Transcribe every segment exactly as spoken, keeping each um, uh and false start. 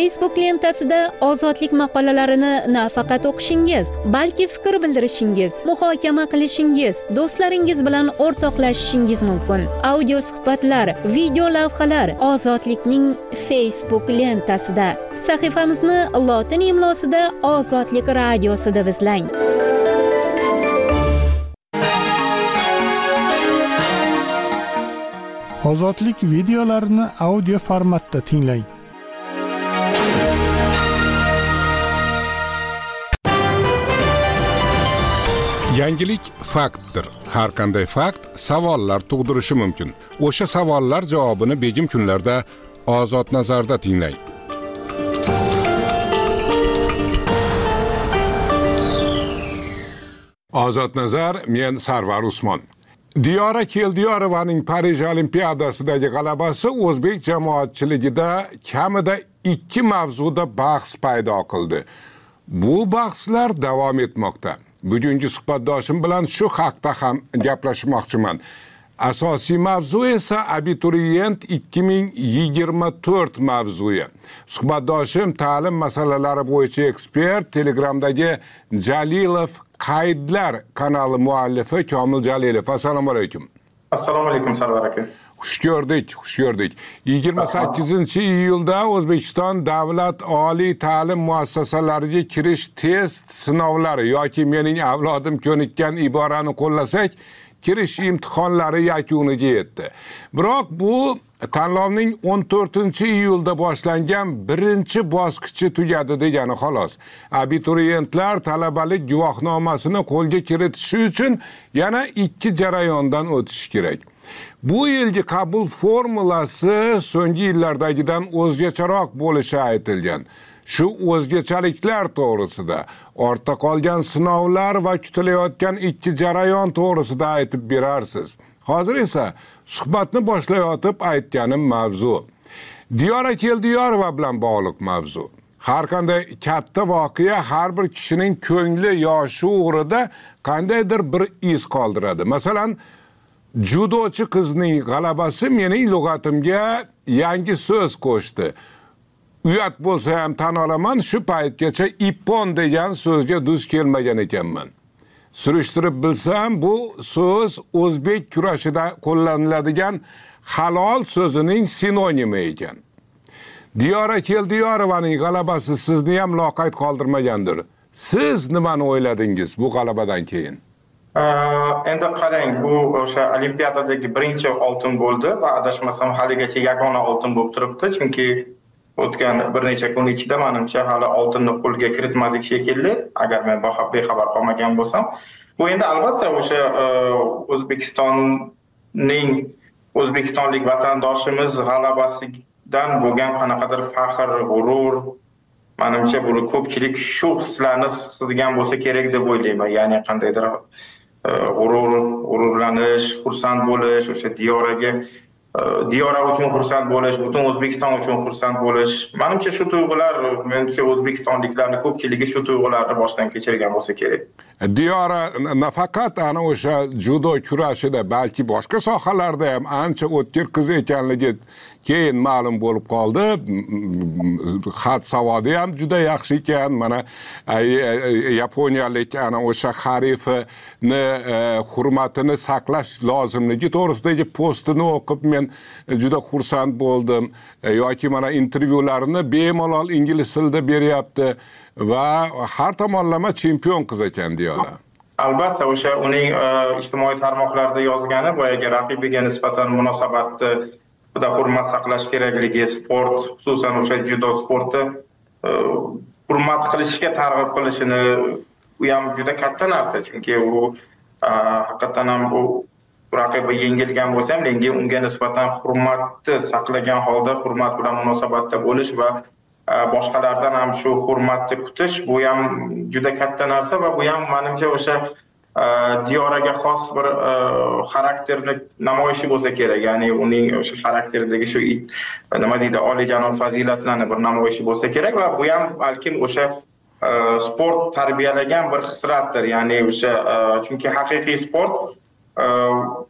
Facebook lentasida ozodlik maqolalarini nafaqat o'qishingiz, balki fikr bildirishingiz, muhokama qilishingiz, do'stlaringiz bilan o'rtoqlashishingiz mumkin. Audio suhbatlar, video lavhalar Ozodlikning Facebook lentasida. Sahifamizni lotin imlosida Ozodlik radiosi deb izlang. Ozodlik videolarini audio formatda tinglang. Yangilik faktdir. Har qanday fakt savollar tug'dirishi mumkin. O'sha savollar javobini begim kunlarda Ozod nazarda tinglang. Ozod nazar, men Sarvar Usmon. Diyora Keldiyorovaning Parij Olimpiadasidagi g'alabasi o'zbek jamoatchiligida kamida ikki mavzuda bahs paydo qildi. Bu bahslar davom etmoqda. Bugungi suhbatdoshim bilan shu haqda ham gaplashmoqchiman. Asosiy mavzu esa abituriyent ikki ming yigirma to'rt mavzuyi. Suhbatdoshim ta'lim masalalari bo'yicha ekspert, Telegramdagi Jalilov Qaydlar kanali muallifi Komil Jalilov. Assalomu alaykum. Assalomu alaykum Sarvar aka. Xush ko'rdik, xush ko'rdik. yigirma sakkizinchi iyulda O'zbekiston davlat oliy ta'lim muassasalariga kirish test sinovlari yoki mening avlodim ko'nikkan iborani qo'llasak, kirish imtihonlari yakuniga yetdi. Biroq bu tanlovning o'n to'rtinchi iyulda boshlangan birinchi bosqichi tugadi degani xolos. Abituriyentlar talabalik guvohnomasini qo'lga kiritishi uchun yana ikki jarayondan o'tishi kerak. Bu yilgi qabul formulasi so'nggi yillardagidan o'zgacharoq bo'lishi aytilgan. Shu o'zgachaliklar to'g'risida, ortda qolgan sinovlar va kutilayotgan ikki jarayon to'g'risida aytib berarsiz. Hozir esa suhbatni boshlayotib aytganim mavzu. Diyora Keldiyorova bilan bog'liq mavzu. Har qanday katta voqea har bir kishining ko'ngli yoshi o'g'rida qandaydir bir iz qoldiradi. Masalan, judochi qizning g'alabasi mening lug'atimga yangi so'z qo'shdi. Uyat bo'lsa ham tan olaman, shu paytgacha ippon degan so'zga duch kelmagan ekanman. Surishtirib bilsam, bu so'z o'zbek kurashida qo'llaniladigan halol so'zining sinonimi ekan. Diyora Keldiyorovaning g'alabasi sizni ham loqayd qoldirmagandir. Siz nimani o'yladingiz bu g'alabadan keyin? Endi qarang, bu o'sha olimpiadadagi birinchi oltin bo'ldi va adashmasam haligacha yagona oltin bo'lib turibdi, chunki o'tgan bir necha kun ichida menimcha hali oltinni qo'lga kiritmadik shekilli, agar men bexabar qolmagan bo'lsam. Bu endi albatta o'sha O'zbekistonning o'zbekistonlik vatandoshimiz g'alabasidan bo'lgan qanaqadir faxr, g'urur, menimcha bu ko'pchilik shu hislarni his bo'lsa kerak deb o'ylayman. Ya'ni qandaydir g'urur, g'ururlanish, xursand bo'lish, o'sha Diyoraga Diyora uchun xursand bo'lish, butun O'zbekiston uchun xursand bo'lish. Menimcha shu tuyg'ular, menimcha o'zbekistonliklarning ko'pchiligi shu tuyg'ularni boshdan kechirgan bo'lsa kerak. Diyora nafaqat ana o'sha judo kurashida, balki boshqa sohalarda ham ancha o'tkir qiz ekanligi keyin ma'lum bo'lib qoldi. Xat savodi ham juda yaxshi ekan. Mana yaponiyalik ana o'sha xarifni hurmatini saqlash lozimligi to'g'risidagi postini o'qib men juda xursand bo'ldim. Yoki mana intervyularini bemalol ingliz tilida beryapti va har tomonlama chempion qiz ekan Diyora. Albatta, o'sha uning ijtimoiy tarmoqlarda yozgani boyaga raqibiga nisbatan munosabatni juda hurmat saqlash kerakligi, sport, xususan o'sha judo sporti hurmat qilishga targ'ib qilishini u ham juda katta narsa, chunki u haqiqatan ham u raqibi yengilgan bo'lsa ham, lekin unga nisbatan hurmatni saqlagan holda hurmat bilan munosabatda bo'lish va boshqalardan ham shu hurmatni kutish, bu ham juda katta narsa va bu ham menimcha o'sha Diyoraga xos bir xarakterni namoyishi bo'lsa kerak. Ya'ni uning o'sha xarakteridagi shu nima deydi, oliyjanob fazilatlarni bir namoyishi bo'lsa kerak va bu ham balkim o'sha sport tarbiyalagan bir xislatdir. Ya'ni o'sha chunki haqiqiy sport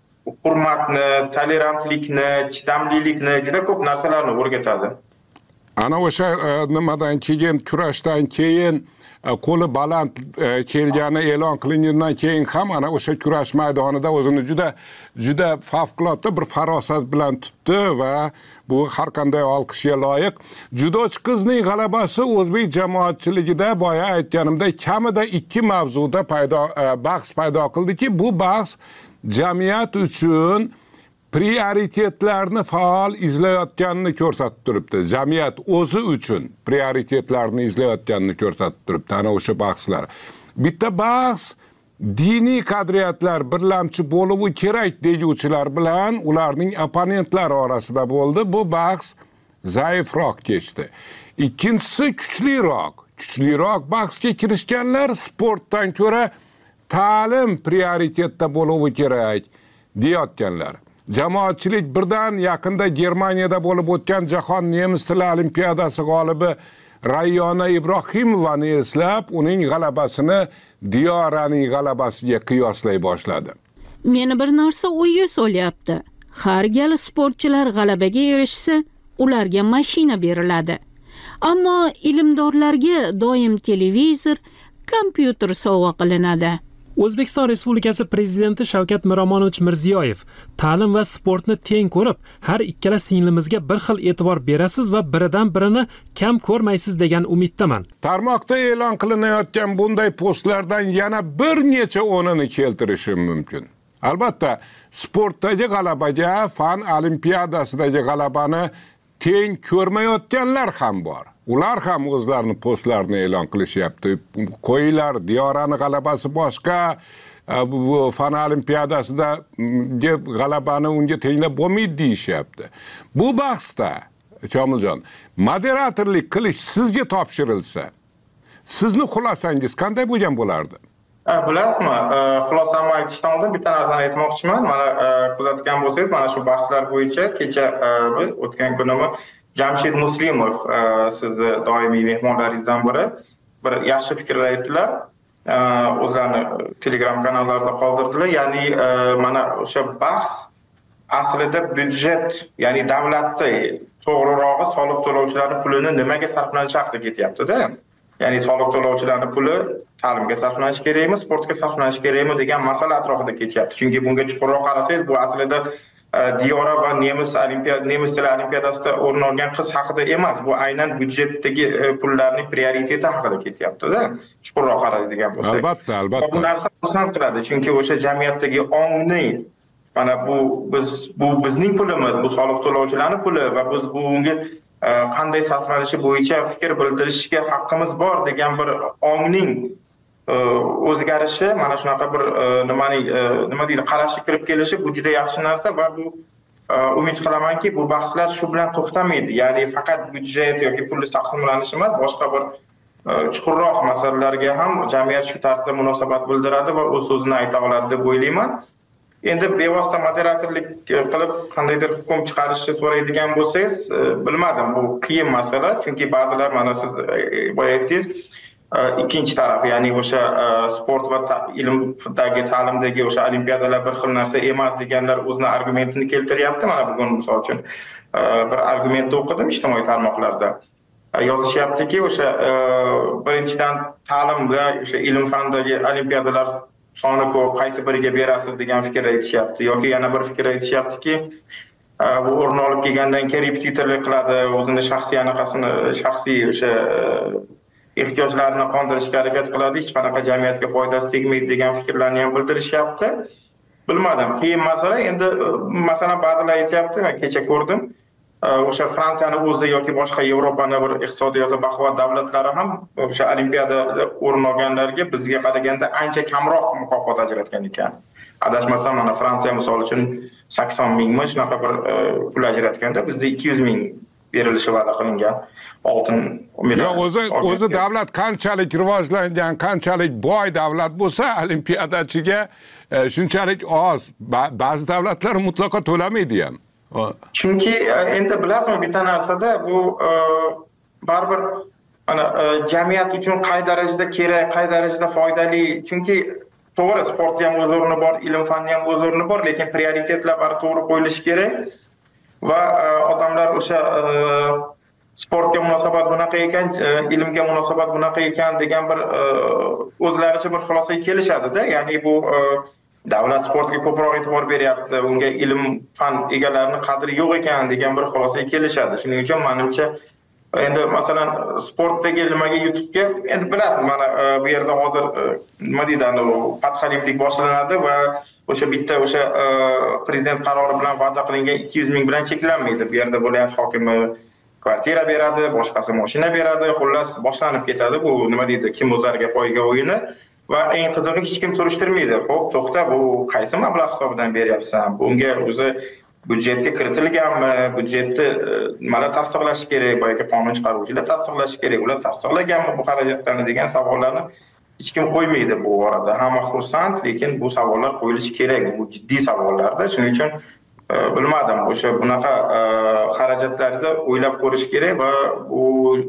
hurmatni, tolerantlikni, chidamlilikni, juda ko'p narsalarni o'rgatadi. ana o'sha nimadan keyin kurashdan keyin qo'li baland kelgani e'lon qilingandan keyin ham ana o'sha kurash maydonida o'zini juda juda favqulodda bir farosat bilan tutdi va bu har qanday olqishga loyiq. Judochi qizning g'alabasi o'zbek jamoatchiligida boya aytganimdek kamida ikki mavzuda paydo bahs paydo qildiki, bu bahs jamiyat uchun prioritetlarni faol izlayotganini ko'rsatib turibdi. Jamiyat o'zi uchun prioritetlarni izlayotganini ko'rsatib turibdi. Ana o'sha bahslar. Bitta bahs diniy qadriyatlar birlamchi bo'lishi kerak deguvchilar bilan ularning opponentlari orasida bo'ldi. Bu bahs zaifroq kechdi. Ikkinchisi kuchliroq. Kuchliroq bahsga kirishganlar sportdan ko'ra ta'lim prioritetda bo'lishi kerak deyotganlar. Jamoatchilik birdan yaqinda Germaniyada bo'lib o'tgan Jahon nemis tili olimpiadasi g'olibi Rayyona Ibrohimovani eslab, uning g'alabasini Diyoraning g'alabasiga qiyoslay boshladi. Meni bir narsa o'yga solyapti. Har gal sportchilar g'alabaga erishsa, ularga mashina beriladi. Ammo ilmdorlarga doim televizor, kompyuter sovg'a qilinadi. O'zbekiston Respublikasi Prezidenti Shavkat Miromonovich Mirziyoyev ta'lim va sportni teng ko'rib, har ikkala singlimizga bir xil e'tibor berasiz va biridan birini kam ko'rmaysiz degan umiddaman. Tarmoqda e'lon qilinayotgan bunday postlardan yana bir necha o'nini keltirishim mumkin. Albatta, sportdagi g'alabaga, fan olimpiadasidagi g'alabani teng ko'rmayotganlar ham bor. Ular ham o'zlarini postlarini e'lon qilishyapti. Qo'ylar, Diyorani g'alabasi boshqa, bu fan olimpiadasida g'alabani unga tenglab bo'lmaydi deyishyapti. Bu bahsda, Komiljon, moderatorlik qilish sizga topshirilsa, sizni xulosangiz qanday bo'lgan bo'lardi? Bilasizmi, xulosamni aytishdan oldin bitta narsani aytmoqchiman. Mana kuzatgan bo'lsangiz, mana shu bahslar bo'yicha kecha o'tgan kunimi Jamshid Muslimov, sizni doimiy mehmonlaringizdan biri, bir yaxshi fikrlar aytdilar. O'zlarini Telegram kanallarida qoldirdilar. Ya'ni mana o'sha bahs aslida byudjet, ya'ni davlatda, to'g'rirog'i soliq to'lovchilarning pulini nimaga sarflanishi haqida ketyapti-da. Ya'ni soliq to'lovchilarning puli ta'limga sarflanishi kerakmi, sportga sarflanishi kerakmi degan masala atrofida ketyapti. Chunki bunga chuqurroq qarasangiz, bu aslida Diyora va nemis olimpiada nemis tili olimpiadasida o'rin olgan qiz haqida emas, bu aynan byudjetdagi pullarning prioriteti haqida ketyapti-da. Chuqurroq qaraydigan bo'lsak. Albatta, albatta. Bu narsa xursand qiladi, chunki o'sha jamiyatdagi ongni, mana bu biz bu bizning pulimiz, bu soliq to'lovchilarning puli va biz bu unga qanday sarflanishi bo'yicha fikr bildirishga haqqimiz bor degan bir ongning o'zgarishi, mana shunaqa bir nimaning nima deydi, qarashga kirib kelishi bu juda yaxshi narsa va bu umid qilamanki, bu bahslar shu bilan to'xtamaydi. Ya'ni faqat byudjet yoki pul taqsimlanishi emas, boshqa bir chuqurroq masalalarga ham jamiyat shu tarzda munosabat bildiradi va o'z so'zini ayta oladi deb o'ylayman. Endi bevosita moderatorlik qilib qandaydir hukm chiqarishni so'raydigan bo'lsangiz, bilmadim, bu qiyin masala, chunki ba'zilar, mana siz boya aytdingiz, ikkinchi taraf, ya'ni o'sha sport va ilmdagi, ta'limdagi o'sha olimpiadalar bir xil narsa emas deganlar o'zini argumentini keltiryapti. Mana bugun misol uchun bir argumentni o'qidim ijtimoiy tarmoqlarda. Yozishyaptiki, o'sha birinchidan ta'limda, o'sha ilm fandagi olimpiadalar soni ko'p, qaysi biriga berasiz degan fikr aytishyapti. Yoki yana bir fikr aytishyaptiki, bu o'rin olib kelgandan keyin repetitorlik qiladi, o'zini shaxsiy anaqasini, shaxsiy o'sha ehtiyojlarini qondirishga harakat qiladi, hech qanaqa jamiyatga foydasi tegmaydi degan fikrlarni ham bildirishyapti. Bilmadim, qiyin masala. Endi masalan ba'zilar aytyapti, men kecha ko'rdim, o'sha Fransiyani o'zi yoki boshqa Yevropaning bir iqtisodiyoti baquvvat davlatlari ham o'sha olimpiadada o'rin olganlarga bizga qaraganda ancha kamroq mukofot ajratgan ekan. Adashmasam, mana Fransiya misol uchun sakson mingmi shunaqa bir pul ajratganda, bizda ikki yuz ming berilishi va'da qilingan oltin medal. Yo'q, o'zi o'zi davlat qanchalik rivojlangan, qanchalik boy davlat bo'lsa, olimpiadachiga shunchalik oz. Ba'zi davlatlar mutlaqo to'lamaydi ham. Chunki endi bilasizmi, bitta narsada bu baribir mana jamiyat uchun qay darajada kerak, qay darajada foydali. Chunki to'g'ri, sportda ham o'z o'rni bor, ilm fanni ham o'z o'rni bor, lekin prioritetlar bari to'g'ri qo'yilishi kerak va odamlar o'sha sportga munosabat bunaqa ekan, ilmga munosabat bunaqa ekan degan bir o'zlaricha bir xulosaga kelishadi-da. Ya'ni bu davlat sportga ko'proq e'tibor beryapti, unga ilm fan egalarining qadri yo'q ekan degan bir xulosaga kelishadi. Shuning uchun menimcha endi masalan sportdagi nimaga YouTube'ga endi bilasiz, mana bu yerda hozir nima deydi, patxalimlik boshlanadi va o'sha bitta o'sha prezident qarori bilan va'da qilingan ikki yuz ming bilan cheklanmaydi. Bu yerda viloyat hokimi kvartira beradi, boshqasi mashina beradi, xullas boshlanib ketadi bu nima deydi, kim o'zarga poyga o'yini. Va eng qizig'i hech kim surishtirmaydi. Xo'p, to'xta, bu qaysi mablag' hisobidan beryapsan? Bunga o'zi byudjetga kiritilganmi? Byudjetni nimalar tasdiqlash kerak? Boyagi qonun chiqaruvchilar tasdiqlash kerak. Ular tasdiqlaganmi bu xarajatlarni degan savollarni hech kim qo'ymaydi bu orada. Hamma xursand, lekin bu savollar qo'yilishi kerak. Bu jiddiy savollarda. Shuning uchun bilmadim, o'sha bunaqa xarajatlarni o'ylab ko'rish kerak va bu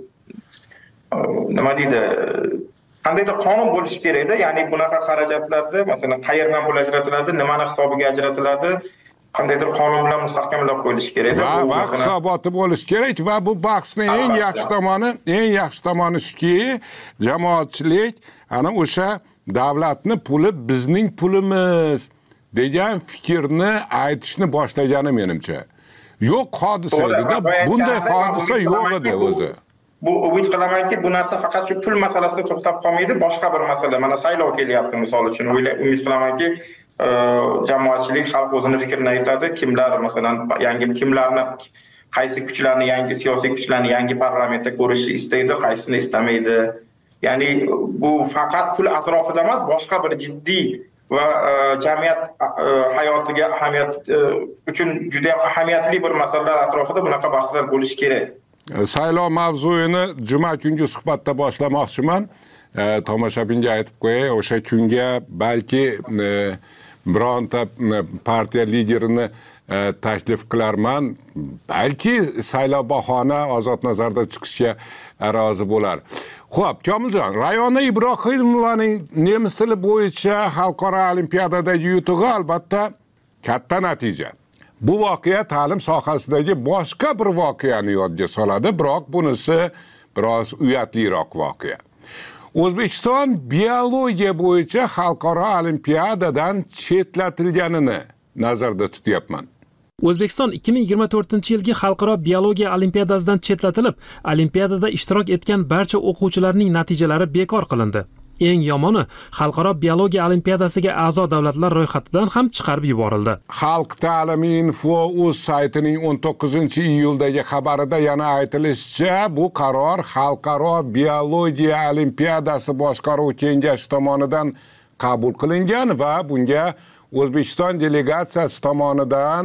nima deydi, qandaydir qonun bo'lishi kerak-da. Ya'ni bunaqa xarajatlarni masalan qayerdan pul ajratiladi, nimani hisobiga ajratiladi, qandaydir qonun bilan mustahkamlab qo'yilishi kerak. Va vaqt hisoboti bo'lishi kerak va bu bahsning eng yaxshi tomoni, eng yaxshi tomoni shuki, jamoatchilik ana o'sha davlatning puli bizning pulimiz degan fikrni aytishni boshlagani menimcha. Yo'q hodisa edi-da, bunday hodisa yo'q edi o'zi. Bu umid qilamanki, bu narsa faqat shu pul masalasida to'xtab qolmaydi, boshqa bir masala. Mana saylov kelyapti misol uchun. Umid qilamanki, jamoatchilik, xalq o'zini fikrini aytadi. Kimlar masalan yangi kimlarni, qaysi kuchlarni, yangi siyosiy kuchlarni yangi parlamentda ko'rishni istaydi, qaysini istamaydi. Ya'ni bu faqat pul atrofida emas, boshqa bir jiddiy va jamiyat hayotiga ahamiyat uchun juda ham ahamiyatli bir masalalar atrofida bunaqa bahslar bo'lishi kerak. Saylov mavzuyini juma kungi suhbatda boshlamoqchiman. Tomoshabinga aytib qo'yay, o'sha kunga balki bironta partiya liderini taklif qilarman. Balki saylov bahona ozod nazarda chiqishga rozi bo'lar. Xo'p, Komiljon, Rayona Ibrohimovaning nemis tili bo'yicha xalqaro olimpiadadagi yutug'i albatta katta natija. Bu voqea ta'lim sohasidagi boshqa bir voqeani yodga soladi, biroq bunisi biroz uyatliroq voqea. O'zbekiston biologiya bo'yicha xalqaro olimpiadadan chetlatilganini nazarda tutyapman. O'zbekiston ikki ming yigirma to'rtinchi yilgi xalqaro biologiya olimpiadasidan chetlatilib, olimpiadada ishtirok etgan barcha o'quvchilarning natijalari bekor qilindi. Eng yomoni, xalqaro biologiya olimpiadasiga a'zo davlatlar ro'yxatidan ham chiqarib yuborildi. Xalq ta'limi info uz saytining o'n to'qqizinchi iyuldagi xabarida yana aytilishicha, bu qaror xalqaro biologiya olimpiadasi boshqaruv kengashi tomonidan qabul qilingan va bunga O'zbekiston delegatsiyasi tomonidan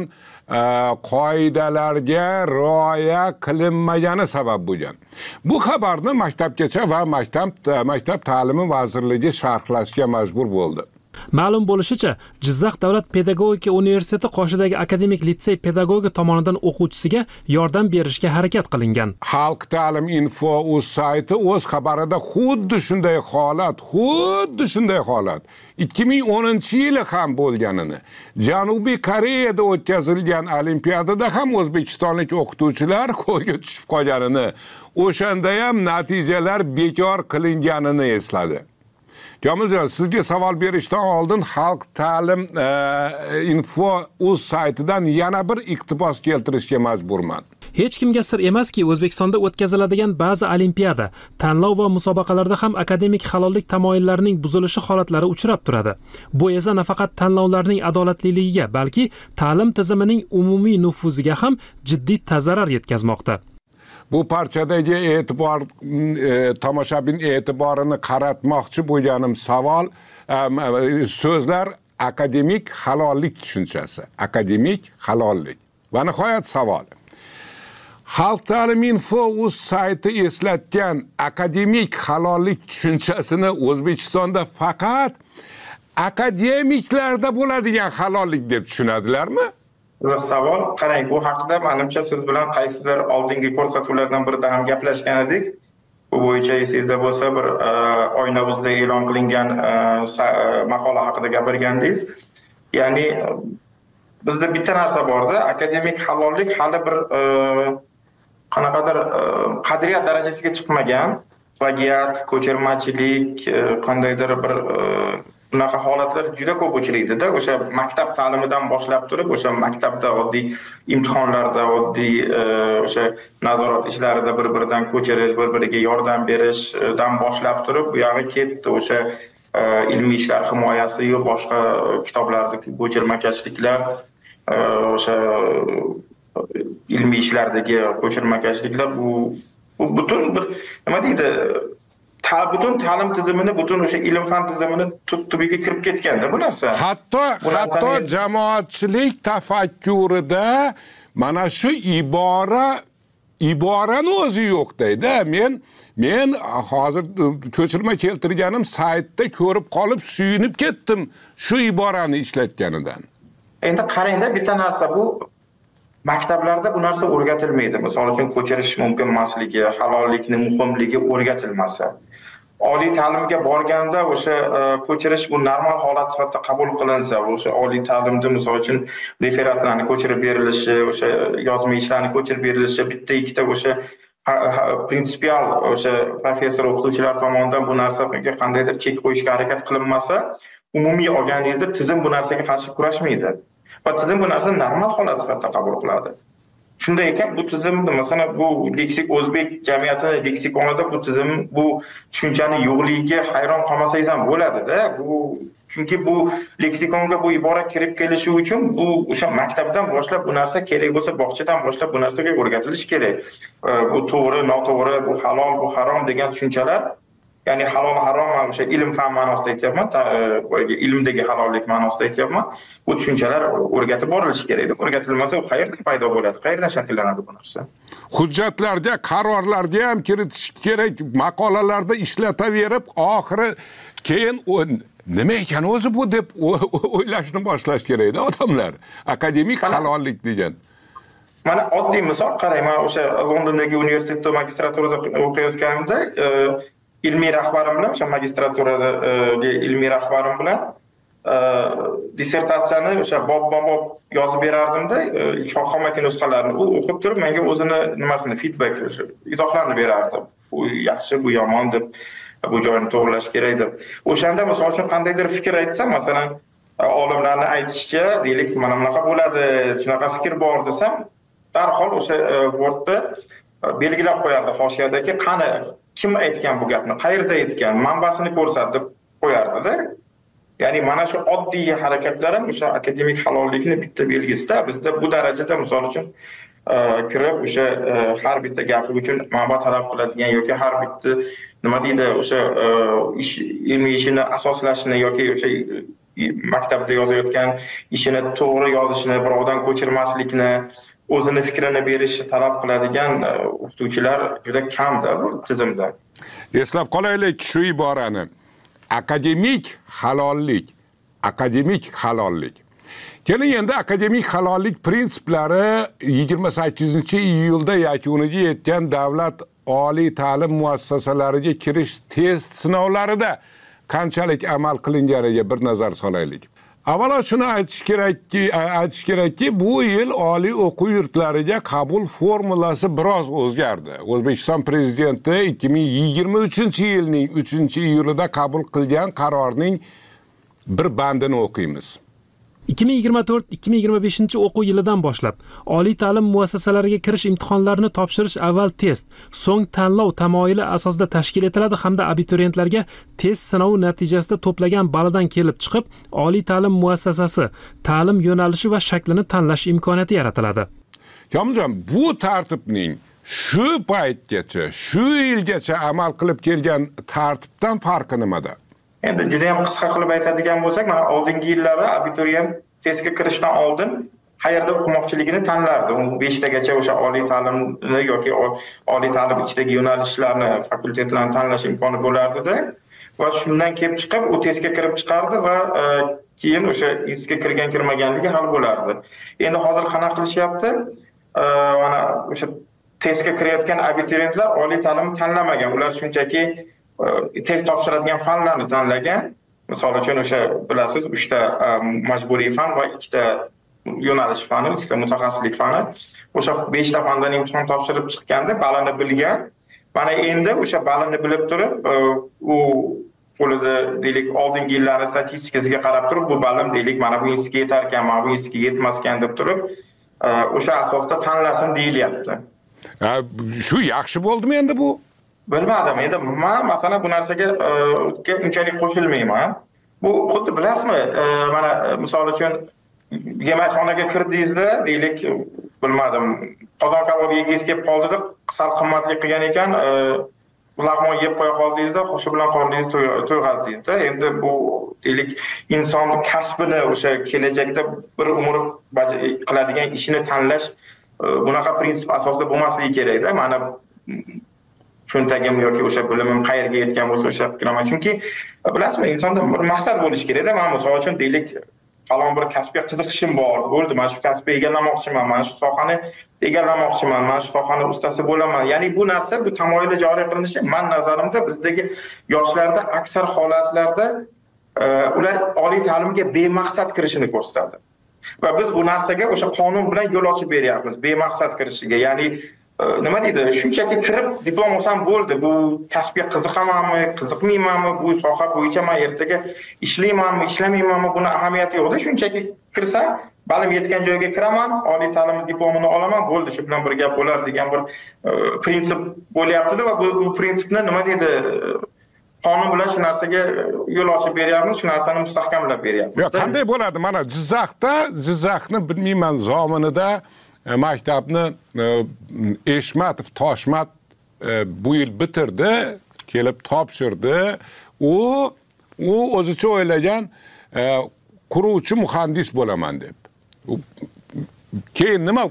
qoidalarga rioya qilinmagani sabab bo'lgan. Bu xabarni maktabgacha va maktab maktab ta'limi vazirligi sharhlashga majbur bo'ldi. Ma'lum bo'lishicha, Jizzax davlat pedagogika universiteti qoshidagi akademik litsey pedagogi tomonidan o'quvchisiga yordam berishga harakat qilingan. Xalq ta'lim info uz sayti o'z xabarida xuddi shunday holat, xuddi shunday holat ikki ming o'ninchi yili ham bo'lganini, Janubiy Koreyada o'tkazilgan olimpiadada ham o'zbekistonlik o'qituvchilar qo'lga tushib qolganini, o'shanda ham natijalar bekor qilinganini esladi. Komiljon, sizga savol berishdan oldin Xalq ta'lim info uz saytidan yana bir iqtibos keltirishga majburman. Hech kimga sir emaski, O'zbekistonda o'tkaziladigan ba'zi olimpiada, tanlov va musobaqalarda ham akademik halollik tamoyillarining buzilishi holatlari uchrab turadi. Bu esa nafaqat tanlovlarning adolatliligiga, balki ta'lim tizimining umumiy nufuziga ham jiddiy zarar yetkazmoqda. Bu parchadagi e'tibor e, tomoshabin e'tiborini qaratmoqchi bo'lganim savol, e, so'zlar akademik halollik tushunchasi. Akademik halollik. Va nihoyat savol. Xalq ta'lim info uz sayti eslatgan akademik halollik tushunchasini O'zbekistonda faqat akademiklarda bo'ladigan halollik deb tushunadilarmi? Savol, qarang, bu haqida menimcha siz bilan qaysidir oldingi ko'rsatuvlardan birida ham gaplashgan edik. Bu bo'yicha esingizda bo'lsa bir Oynavuzda e'lon qilingan maqola haqida gapirgandingiz. Ya'ni bizda bitta narsa borda, akademik halollik hali bir qanaqadir qadriyat darajasiga chiqmagan plagiat, ko'chirmachilik, qandaydir bir bunaqa holatlar juda ko'p uchraydida. O'sha maktab ta'limidan boshlab turib, o'sha maktabda oddiy imtihonlarda, oddiy o'sha nazorat ishlarida bir-biridan ko'chirish, bir-biriga yordam berishdan boshlab turib, bu yog'i ketdi o'sha ilmiy ishlar himoyasi yo boshqa kitoblardagi ko'chirmakashliklar, o'sha ilmiy ishlardagi ko'chirmakashliklar bu bu butun bir nima deydi, butun ta'lim tizimini, butun o'sha ilm fan tizimini tubiga kirib ketganda bu narsa. Hatto hatto jamoatchilik tafakkurida mana shu ibora iborani o'zi yo'q deydi. Men men hozir ko'chirma keltirganim saytda ko'rib qolib suyunib ketdim shu iborani ishlatganidan. Endi qarangda, bitta narsa bu maktablarda bu narsa o'rgatilmaydi. Misol uchun ko'chirish mumkin emasligi, halollikning muhimligi o'rgatilmasa. Oliy ta'limga borganda o'sha ko'chirish bu normal holat sifatida qabul qilinsa, o'sha oliy ta'limda misol uchun referatlarni ko'chirib berilishi, o'sha yozma ishlarni ko'chirib berilishi, bitta ikkita o'sha prinsipial o'sha professor o'qituvchilar tomonidan bu narsaga qandaydir chek qo'yishga harakat qilinmasa, umumiy olganingizda tizim bu narsaga qarshi kurashmaydi. Va tizim bu narsani normal holat sifatida qabul qiladi. Shunday ekan, bu tizimni masalan bu leksik o'zbek jamiyati leksikonida bu tizim bu tushunchani yo'qligiga hayron qolmasangiz ham bo'ladi-da. Bu chunki bu leksikonga bu ibora kirib kelishi uchun bu o'sha maktabdan boshlab bu narsa kerak bo'lsa, bog'chadan boshlab bu narsaga o'rgatilishi kerak. Bu to'g'ri, noto'g'ri, bu halol, bu harom degan tushunchalar, ya'ni halol harom o'sha ilm fan ma'nosida aytyapman, boyagi ilmdagi halollik ma'nosida aytyapman. Bu tushunchalar o'rgatib borilishi kerak. O'rgatilmasa u qayerdan paydo bo'ladi? Qayerdan shakllanadi bu narsa? Hujjatlarga, qarorlarga ham kiritish kerak, maqolalarda ishlataverib, oxiri keyin nima ekan o'zi bu deb o'ylashni boshlash kerak-da odamlar. Akademik halollik degan. Mana oddiy misol qarang, men o'sha Londondagi universitetda magistraturada o'qiyotganimda ilmiy rahbarim bilan, o'sha magistraturaga ilmiy rahbarim bilan dissertatsiyani o'sha bob-bob yozib berardimda, shohomaki nusxalarini u o'qib turib menga o'zini nimasini feedback, o'sha izohlarni berardi. Bu yaxshi, bu yomon deb, bu joyini to'g'rilash kerak deb. O'shanda misol uchun qandaydir fikr aytsam, masalan, olimlarning aytishicha, deylik, mana bunaqa bo'ladi, shunaqa fikr bor desam, darhol o'sha Wordda belgilab qo'yardi hoshiyadagi, qani kim aytgan bu gapni, qayerda aytgan, manbasini ko'rsat deb qo'yardi-da. Ya'ni mana shu oddiy harakatlar ham o'sha akademik halollikni bitta belgisida. Bizda bu darajada misol uchun kirib o'sha har bitta gapi uchun manba talab qiladigan yoki har bitta nima deydi, o'sha ish ilmiy ishini asoslashini yoki o'sha maktabda yozayotgan ishini to'g'ri yozishni, birovdan ko'chirmaslikni, o'zini fikrini berishni talab qiladigan o'qituvchilar juda kamda bu tizimda. Eslab qolaylik shu iborani. Akademik halollik, akademik halollik. Keling endi akademik halollik prinsiplari yigirma sakkizinchi iyulda yakuniga yetgan davlat oliy ta'lim muassasalariga kirish test sinovlarida qanchalik amal qilinganiga bir nazar solaylik. Avvalo shuni aytish kerakki, aytish kerakki, bu yil oliy o'quv yurtlariga qabul formulasi biroz o'zgardi. O'zbekiston prezidenti ikki ming yigirma uchinchi yilning uchinchi iyulida qabul qilgan qarorning bir bandini o'qiymiz. ikki ming yigirma to'rt ikki ming yigirma beshinchi o'quv yilidan boshlab oliy ta'lim muassasalariga kirish imtihonlarini topshirish avval test, so'ng tanlov tamoyili asosida tashkil etiladi hamda abituriyentlarga test sinovi natijasida to'plagan balidan kelib chiqib, oliy ta'lim muassasasi ta'lim yo'nalishi va shaklini tanlash imkoniyati yaratiladi. Komiljon, bu tartibning shu paytgacha, shu yilgacha amal qilib kelgan tartibdan farqi nimada? Endi juda ham qisqa qilib aytadigan bo'lsak, mana oldingi yillarda abituriyent testga kirishdan oldin qayerda o'qimoqchiligini tanlardi. U besh tagacha o'sha oliy ta'limni yoki oliy ta'lim ichidagi yo'nalishlarni, fakultetlarni tanlash imkoni bo'lardi-da. Va shundan kelib chiqib, u testga kirib chiqardi va keyin o'sha institutga kirgan kirmaganligi hal bo'lardi. Endi hozir qanaqa qilishyapti? Mana o'sha testga kirayotgan abituriyentlar oliy ta'limni tanlamagan. Ular shunchaki test topshiradigan fanlarni tanlagan. Misol uchun o'sha bilasiz, uchta majburiy fan va ikkita yo'nalish fani, ikkita mutaxassislik fani. O'sha beshta fandan imtihon topshirib chiqqanda balini bilgan. Mana endi o'sha balini bilib turib, u qo'lida deylik oldingi yillarning statistikasiga qarab turib, bu balim deylik mana bu institutga yetar ekan, mana bu institutga yetmas ekan deb turib, o'sha asosda tanlasin deyilyapti. Shu yaxshi bo'ldimi endi bu? Bilmadim. Endi men masalan bu narsaga unchalik qo'shilmayman. Bu xuddi bilasizmi, mana misol uchun yemekxonaga kirdingizda, deylik, bilmadim, qozon kabob yegingiz kelib qoldida, sal qimmatli qilgan ekan, lag'mon yeb qo'ya qoldingizda, xushi bilan qorningizni to'yg'azdingizda. Endi bu deylik inson kasbini o'sha kelajakda bir umr qiladigan ishini tanlash bunaqa prinsip asosida bo'lmasligi kerak-da. Mana cho'ntagim yoki o'sha bilimim qayerga yetgan bo'lsa o'sha fikraman. Chunki bilasizmi, insonda bir maqsad bo'lishi kerak-da. Men misol uchun deylik falon bir kasbga qiziqishim bor, bo'ldi, men shu kasbni egallamoqchiman, men shu sohani egallamoqchiman, men shu sohani ustasi bo'laman. Ya'ni bu narsa, bu tamoyilda joriy qilinishi men nazarimda bizdagi yoshlarda aksar holatlarda ular oliy ta'limga bemaqsad kirishini ko'rsatadi. Va biz bu narsaga o'sha qonun bilan yo'l ochib beryapmiz, bemaqsad kirishiga. Ya'ni nima deydi, shunchaki kirib diplom olsam bo'ldi, bu kasbga qiziqamanmi, qiziqmaymanmi, bu soha bo'yicha men ertaga ishlaymanmi, ishlamaymanmi, buni ahamiyati yo'qda. Shunchaki kirsam, balim yetgan joyga kiraman, oliy ta'lim diplomini olaman, bo'ldi, shu bilan bir gap bo'lar degan bir prinsip bo'lyapti-da va bu prinsipni nima deydi, qonun bilan shu narsaga yo'l ochib beryapmiz, shu narsani mustahkamlab beryapmiz. Yo'q, qanday bo'ladi? Mana Jizzaxda, Jizzaxni bilmayman zamonida maktabni Eshmatov Toshmat bu yil bitirdi, kelib topshirdi. U u o'zicha o'ylagan quruvchi muhandis bo'laman deb. Keyin nima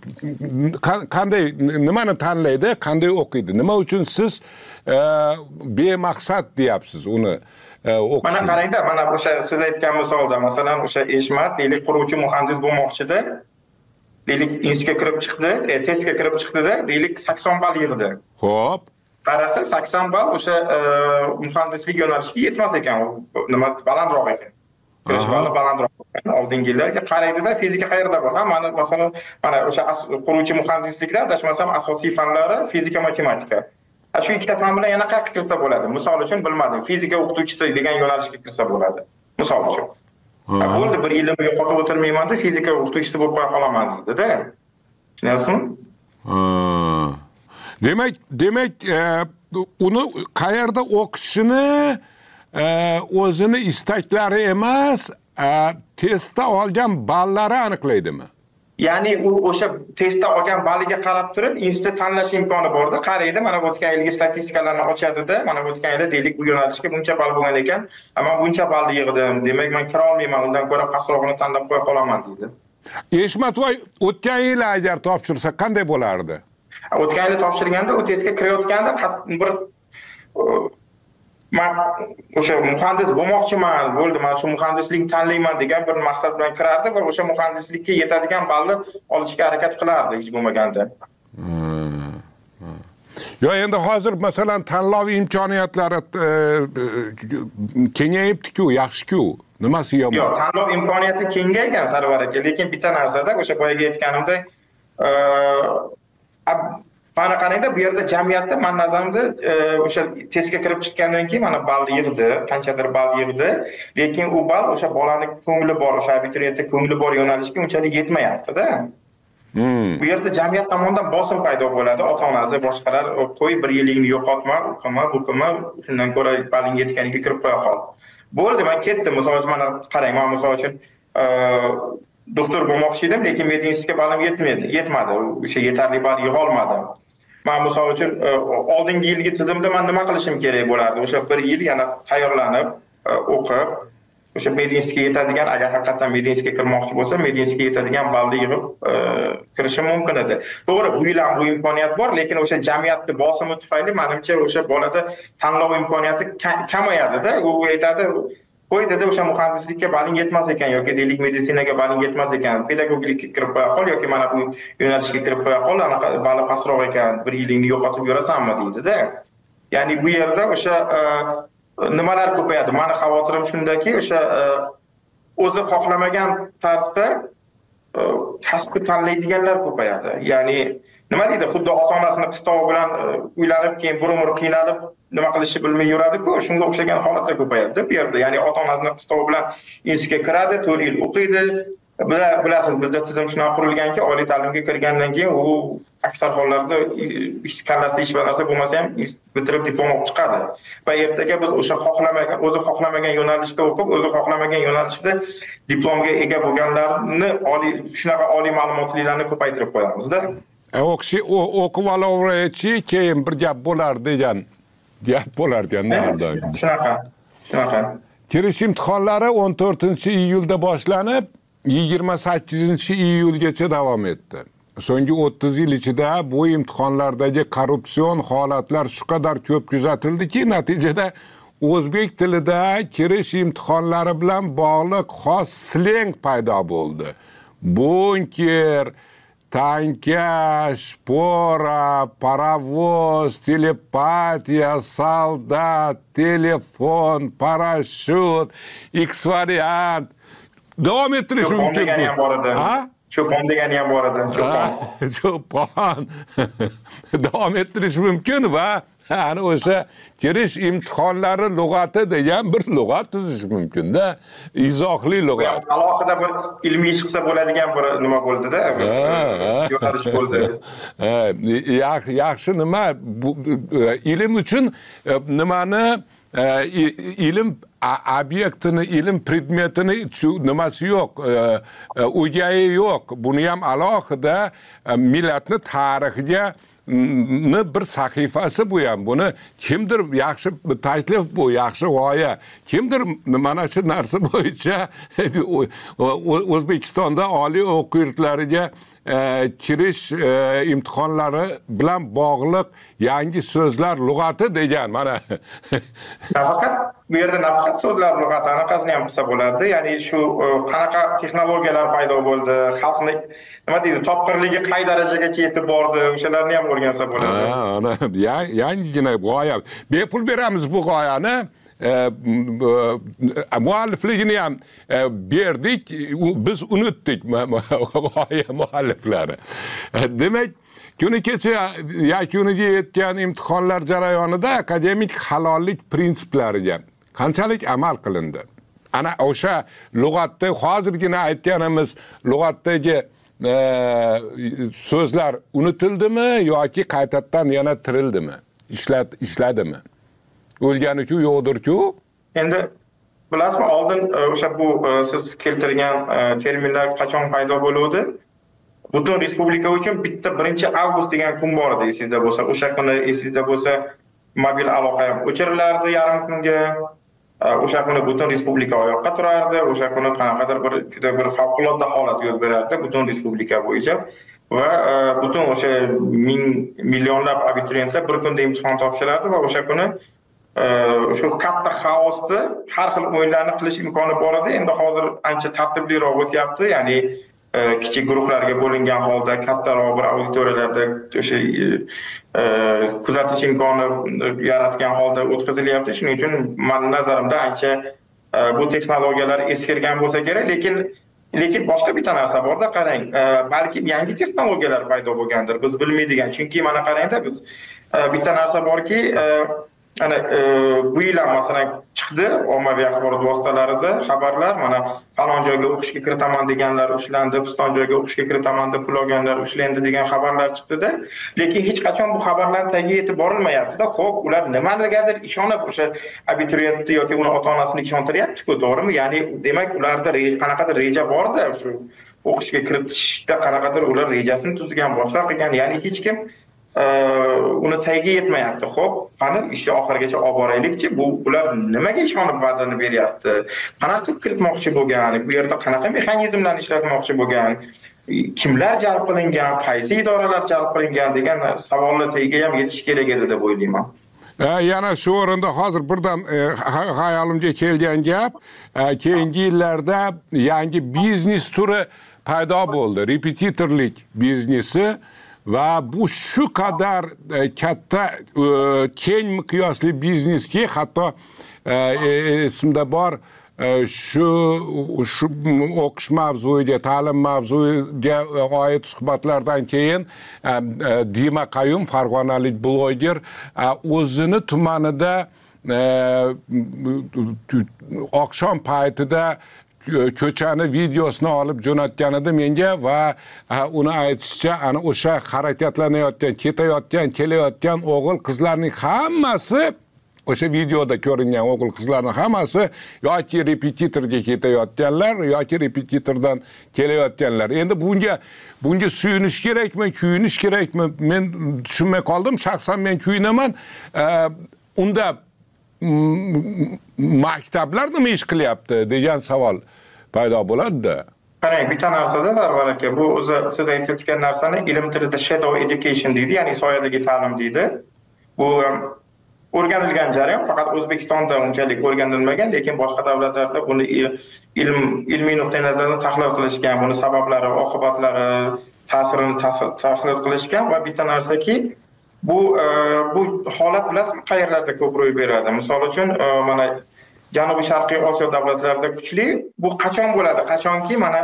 qanday nimani tanlaydi, qanday o'qiydi? Nima uchun siz bemaqsad deyapsiz uni o'qishni? Mana qarangda, mana o'sha siz aytgan misolda, masalan, o'sha Eshmat deylik quruvchi muhandis bo'lmoqchida, deylik institutga kirib chiqdi, testga kirib chiqdi-da, deylik sakson ball yig'di. Xo'p. Qarasa sakson ball o'sha muhandislik yo'nalishiga yetmas ekan, nima balandroq ekan. Kirish balli balandroq ekan. Oldingi yillarga qaraydida fizika qayerda bor? Ha, mana masalan, mana o'sha quruvchi muhandislikda adashmasam asosiy fanlari fizika, matematika. Shu ikkita fan bilan yana qayerga kirsa bo'ladi? Misol uchun bilmadim, fizika o'qituvchisi degan yo'nalishga kirsa bo'ladi. Misol uchun. Bo'ldi, bir yilni yo'qotib o'tirmayman-da, fizika o'qituvchisi bo'lib qo'ya qolaman deydi-da. Tushunyapsizmi? Demak, demak, uni qayerda o'qishini o'zini istaklari emas, testda olgan ballari aniqlaydimi? Ya'ni u o'sha testda olgan balliga qarab turib, institut tanlash imkoni borda. Qaraydi, mana o'tgan yilgi statistikalarni ochadi-da, mana o'tgan yilda deylik bu yo'nalishga buncha ball bo'lgan ekan, men buncha ball yig'dim, demak men kira olmayman, undan ko'ra pastrog'ini tanlab qo'ya qolaman deydi. Eshmatvoy, o'tgan yil agar topshirsa qanday bo'lardi? O'tgan yil topshirganda, u testga kirayotganda bir men o'sha muhandis bo'lmoqchiman, bo'ldi, men shu muhandislikni tanlayman degan bir maqsad bilan kirardi va o'sha muhandislikka yetadigan balli olishga harakat qilardi hech bo'lmaganda. Yo, endi hozir masalan tanlov imkoniyatlari kengayibdi-ku, yaxshi-ku. Nimasi yomon? Yo'q, tanlov imkoniyati kengaygan Sarvar aka, lekin bitta narsada o'sha boyaga aytganimdek, mana qarangda, bu yerda jamiyatda men nazarimda o'sha testga kirib chiqqandan keyin mana ball yig'di, qanchadir ball yig'di, lekin u ball o'sha bolaning ko'ngli bor, o'sha abituriyentda ko'ngli bor yo'nalishga unchalik yetmayapti-da. Bu yerda jamiyat tomonidan bosim paydo bo'ladi, ota-onasi, boshqalar, qo'y bir yilingni yo'qotma, o'qima, o'qima, shundan ko'ra balling yetganiga kirib qo'ya qol. Bo'ldi, men ketdim, misol uchun mana qarang, men misol uchun doktor bo'lmoqchi edim, lekin medinstitutga ballim yetmadi, yetmadi, o'sha yetarli ball yig'a olmadim. Men misol uchun oldingi yilgi tizimda men nima qilishim kerak bo'lardi? O'sha bir yil yana tayyorlanib, o'qib, o'sha medinstitutga yetadigan, agar haqiqatan medinstitutga kirmoqchi bo'lsa, medinstitutga yetadigan balli yig'ib kirishim mumkin edi. To'g'ri, bu yil ham bu imkoniyat bor, lekin o'sha jamiyatning bosimi tufayli menimcha o'sha bolada tanlov imkoniyati kamayadi-da. U aytadi, qo'y dedi, o'sha muhandislikka baling yetmas ekan yoki deylik meditsinaga baling yetmas ekan, pedagoglikka kirib qo'ya qol yoki mana bu yo'nalishga kirib qo'ya qol, anaqa bali pastroq ekan, bir yilingni yo'qotib yurasanmi deydi-da. Ya'ni bu yerda o'sha nimalar ko'payadi? Meni xavotirim shundaki, o'sha o'zi xohlamagan tarzda kasbni tanlaydiganlar ko'payadi. Ya'ni nima deydi, xuddi ota-onasini qistovi bilan uylanib, keyin bir-umr qiynalib nima qilishni bilmay yuradi-ku, shunga o'xshagan holatlar ko'payadi bu yerda. Ya'ni ota-onasini qistovi bilan institutga kiradi, to'rt yil o'qiydi. Bilasiz, bizda tizim shunaqa qurilganki, oliy ta'limga kirgandan keyin u aksar hollarda ish kallasida ish narsa bo'lmasa ham bitirib diplom olib chiqadi. Va ertaga biz o'sha xohlamagan, o'zi xohlamagan yo'nalishda o'qib, o'zi xohlamagan yo'nalishda diplomga ega bo'lganlarni oliy shunaqa oliy ma'lumotlilarni ko'paytirib qo'yamiz-da. O'qishi o'qib olaverchi, keyin bir gap bo'lar degan gap bo'lar ekan-da. Shunaqa. Shunaqa. Kirish imtihonlari o'n to'rtinchi iyulda boshlanib, yigirma sakkizinchi iyulgacha davom etdi. So'nggi o'ttiz yil ichida bu imtihonlardagi korrupsion holatlar shu qadar ko'p kuzatildiki, natijada o'zbek tilida kirish imtihonlari bilan bog'liq xos sleng paydo bo'ldi. Bunker, tanka, shpora, paravoz, telepatiya, soldat, telefon, parashyut, X-variant. Davom ettirish mumkin. Ha? Cho'pon degani ham bor edi. Cho'pon. Cho'pon. Davom ettirish mumkin va ana o'sha kirish imtihonlari lug'ati degan bir lug'at tuzish mumkin-da. Izohli lug'at. Alohida bir ilmiy ish qilsa bo'ladigan bir nima bo'ldi-da. Yo'nalish bo'ldi. Yaxshi nima bu ilm uchun nimani ilm obyektini, ilm predmetini nimasi yo'q, o'gayi yo'q. Buni ham alohida millatni tarixiga bir sahifasi bu ham. Buni kimdir yaxshi taklif bu, yaxshi g'oya. Kimdir mana shu narsa bo'yicha O'zbekistonda oliy o'quv yurtlariga kirish imtihonlari bilan bog'liq yangi so'zlar lug'ati degan mana. Nafaqat bu yerda nafaqat so'zlar lug'ati, anaqasini ham qilsa bo'ladi. Ya'ni shu qanaqa texnologiyalar paydo bo'ldi, xalqni nima deydi, topqirligi qay darajagacha yetib bordi, o'shalarni ham o'rgansa bo'ladi. Ha, ana yangigina g'oya. Bepul beramiz bu g'oyani. Muallifligini ham berdik, biz unutdik g'oya mualliflari. Demak, kuni kecha yakuniga yetgan imtihonlar jarayonida akademik halollik prinsiplariga qanchalik amal qilindi? Ana o'sha lug'atda hozirgina aytganimiz lug'atdagi so'zlar unutildimi yoki qaytadan yana tirildimi? Ishlat ishladimi? O'lganiku yo'qdir-ku. Endi bilasizmi, oldin o'sha bu siz keltirgan terminlar qachon paydo bo'ldi? Butun respublika uchun bitta birinchi avgust degan kun bor edi, esingizda bo'lsa. O'sha kuni esingizda bo'lsa, mobil aloqa ham o'chirilardi yarim kunga. O'sha kuni butun respublika oyoqqa turardi. O'sha kuni qanaqadir bir juda bir favqulodda holat yuz berardi butun respublika bo'yicha. Va butun o'sha ming millionlab abituriyentlar bir kunda imtihon topshirardi va o'sha kuni shu katta xaosda har xil o'yinlarni qilish imkoni bor edi. Endi hozir ancha tartibliroq o'tyapti. Ya'ni kichik guruhlarga bo'lingan holda kattaroq bir auditoriyalarda o'sha kuzatish imkoni yaratgan holda o'tkazilyapti. Shuning uchun men nazarimda ancha bu texnologiyalar eskirgan bo'lsa kerak, lekin lekin boshqa bitta narsa borda, qarang, balki yangi texnologiyalar paydo bo'lgandir, biz bilmaydigan. Chunki mana qarangda, biz bitta narsa borki, ana bu yil ham masalan chiqdi ommaviy axborot vositalarida xabarlar, mana falon joyga o'qishga kiritaman deganlar ushlandi, piston joyga o'qishga kiritaman deb pul olganlar ushlandi degan xabarlar chiqdi-da. Lekin hech qachon bu xabarlar tagiga yetib borilmayapti-da. Xo'p, ular nimanigadir ishonib o'sha abituriyentni yoki uni ota-onasini ishontiryapti-ku, to'g'rimi? Ya'ni demak, ularda qanaqadir reja bor-da, shu o'qishga kiritishda qanaqadir ular rejasini tuzgan, boshqa qilgan. Ya'ni hech kim uni tagiga yetmayapti. Xo'p, qani ishni oxirigacha olib boraylikchi. Bu ular nimaga ishonib va'dani beryapti? Qanaqa kiritmoqchi bo'lgan? Bu yerda qanaqa mexanizmlarni ishlatmoqchi bo'lgan? Kimlar jalb qilingan? Qaysi idoralar jalb qilingan degan savollar tagiga ham yetish kerak edi deb o'ylayman. Yana shu o'rinda hozir birdan xayolimga kelgan gap, keyingi yillarda yangi biznes turi paydo bo'ldi. Repetitorlik biznesi. Va bu shu qadar katta keng miqyosli bizneski, hatto esimda bor, shu shu o'qish mavzuiga, ta'lim mavzuiga oid suhbatlardan keyin Dima Qayum, farg'onalik bloger, o'zini tumanida oqshom paytida ko'chani videosini olib jo'natganida menga va uni aytishicha, ana o'sha harakatlanayotgan, ketayotgan, kelayotgan o'g'il qizlarning hammasi, o'sha videoda ko'ringan o'g'il qizlarning hammasi yoki repetitorga ketayotganlar yoki repetitordan kelayotganlar. Endi bunga bunga suyunish kerakmi, kuyinish kerakmi? Men tushunmay qoldim. Shaxsan men kuyinaman. Unda maktablar nima ish qilyapti degan savol paydo bo'ladi-da. Qarang, bitta narsada Sarvar aka, bu o'zi siz aytayotgan narsani ilm tilida shadow education deydi, ya'ni soyadagi ta'lim deydi. Bu o'rganilgan jarayon, faqat O'zbekistonda unchalik o'rganilmagan, lekin boshqa davlatlarda buni ilm ilmiy nuqtai nazardan tahlil qilishgan, buni sabablari, oqibatlari, ta'sirini tahlil qilishgan va bitta narsaki, bu bu holat bilasizmi qayerlarda ko'p ro'y beradi? Misol uchun, mana Janubiy Sharqiy Osiyo davlatlarida kuchli. Bu qachon bo'ladi? Qachonki mana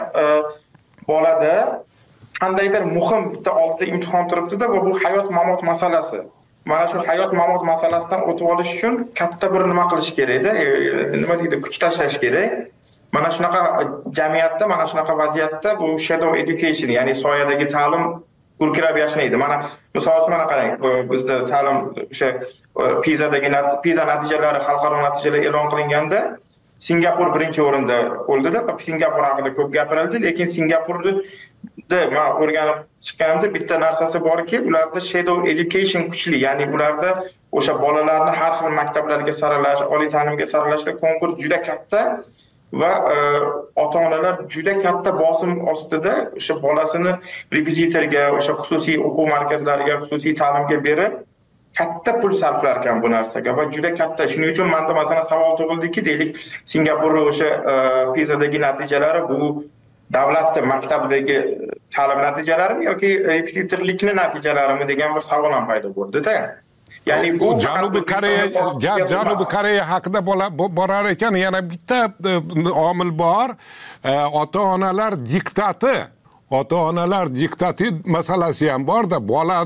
bolada qandaydir muhim bitta oldida imtihon turibdi-da va bu hayot mamot masalasi. Mana shu hayot mamot masalasidan o'tib olish uchun katta bir nima qilish kerak-da, nima deydi, kuch tashlash kerak. Mana shunaqa jamiyatda, mana shunaqa vaziyatda bu shadow education, ya'ni soyadagi ta'lim gurkirab yashnaydi. Mana misol uchun mana qarang, bizda ta'lim o'sha PISAdagi PISA natijalari, xalqaro natijalar e'lon qilinganda Singapur birinchi o'rinda bo'ldi-da. Singapur haqida ko'p gapirildi, lekin Singapurda men o'rganib chiqqanimda bitta narsasi borki, ularda shadow education kuchli, ya'ni ularda o'sha bolalarni har xil maktablarga saralash, oliy ta'limga saralashda konkurs juda katta va ota-onalar juda katta bosim ostida o'sha bolasini repetitorga, o'sha xususiy o'quv markazlariga, xususiy ta'limga berib katta pul sarflar ekan bu narsaga va juda katta. Shuning uchun menda masalan savol tug'ildiki, deylik, Singapurning o'sha PISAdagi natijalari bu davlatda maktabdagi ta'lim natijalarimi yoki repetitorlikni natijalarimi degan bir savol ham paydo bo'ldi-da. Ya'ni bu Janubiy Koreya, gap Janubiy Koreya haqida borar ekan, yana bitta omil bor. Ota-onalar diktati, ota-onalar diktati masalasi ham bor-da. Bola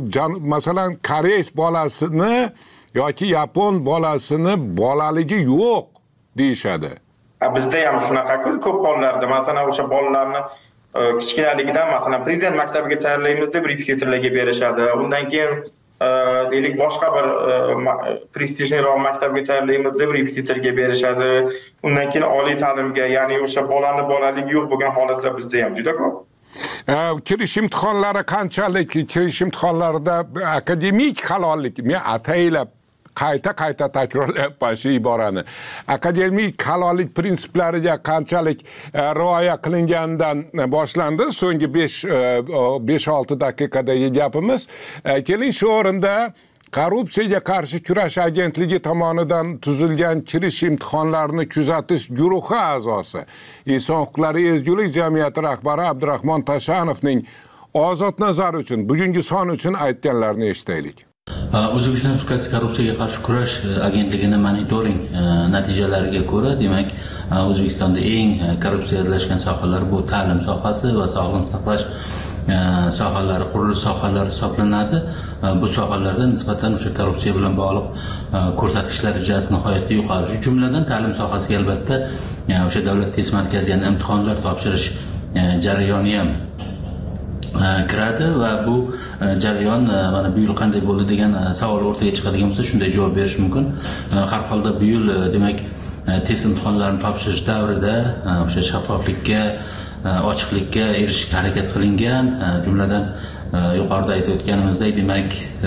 masalan koreys bolasini yoki yapon bolasini bolaligi yo'q deyshadi. Bizda ham shunaqa-ku ko'p hollarda, masalan o'sha bolalarni kichkinaligidan masalan prezident maktabiga tayyorlaymiz deb repetitorlarga berishadi. Undan keyin deylik boshqa bir prestijliroq maktabga tayyorlaymiz deb repetitorga berishadi. Undan keyin oliy ta'limga, ya'ni o'sha bolani bolaligi yo'q bo'lgan holatlar bizda ham juda ko'p. Kirish imtihonlari qanchalik, kirish imtihonlarida akademik halollik, men ataylab qayta qayta takrorlayapman shu iborani. Akademik halollik prinsiplariga qanchalik rioya qilingandan boshlandi so'nggi besh olti daqiqadagi gapimiz. Keling, shu o'rinda korrupsiyaga qarshi kurash agentligi tomonidan tuzilgan kirish imtihonlarini kuzatish guruhi a'zosi, inson huquqlari ezgulik jamiyati rahbari Abdurahmon Tashanovning ozod nazar uchun, bugungi son uchun aytganlarini eshitaylik. O'zbekiston Respublikasi korrupsiyaga qarshi kurash agentligini monitoring natijalariga ko'ra, demak, O'zbekistonda eng korrupsiyalashgan sohalar bu ta'lim sohasi va sog'liqni saqlash sohalari, qurilish sohalari hisoblanadi. Bu sohalarda nisbatan o'sha korrupsiya bilan bog'liq ko'rsatkichlar darajasi nihoyatda yuqori. Shu jumladan ta'lim sohasiga albatta o'sha davlat test markazi, ya'ni imtihonlar topshirish jarayoni ham kiradi va bu jarayon mana bu yil qanday bo'ldi degan savol o'rtaga chiqadigan bo'lsa, shunday javob berish mumkin. Har holda bu yil demak test imtihonlarini topshirish davrida o'sha shaffoflikka, ochiqlikka erishishga harakat qilingan. Jumladan yuqorida aytib o'tganimizdek, demak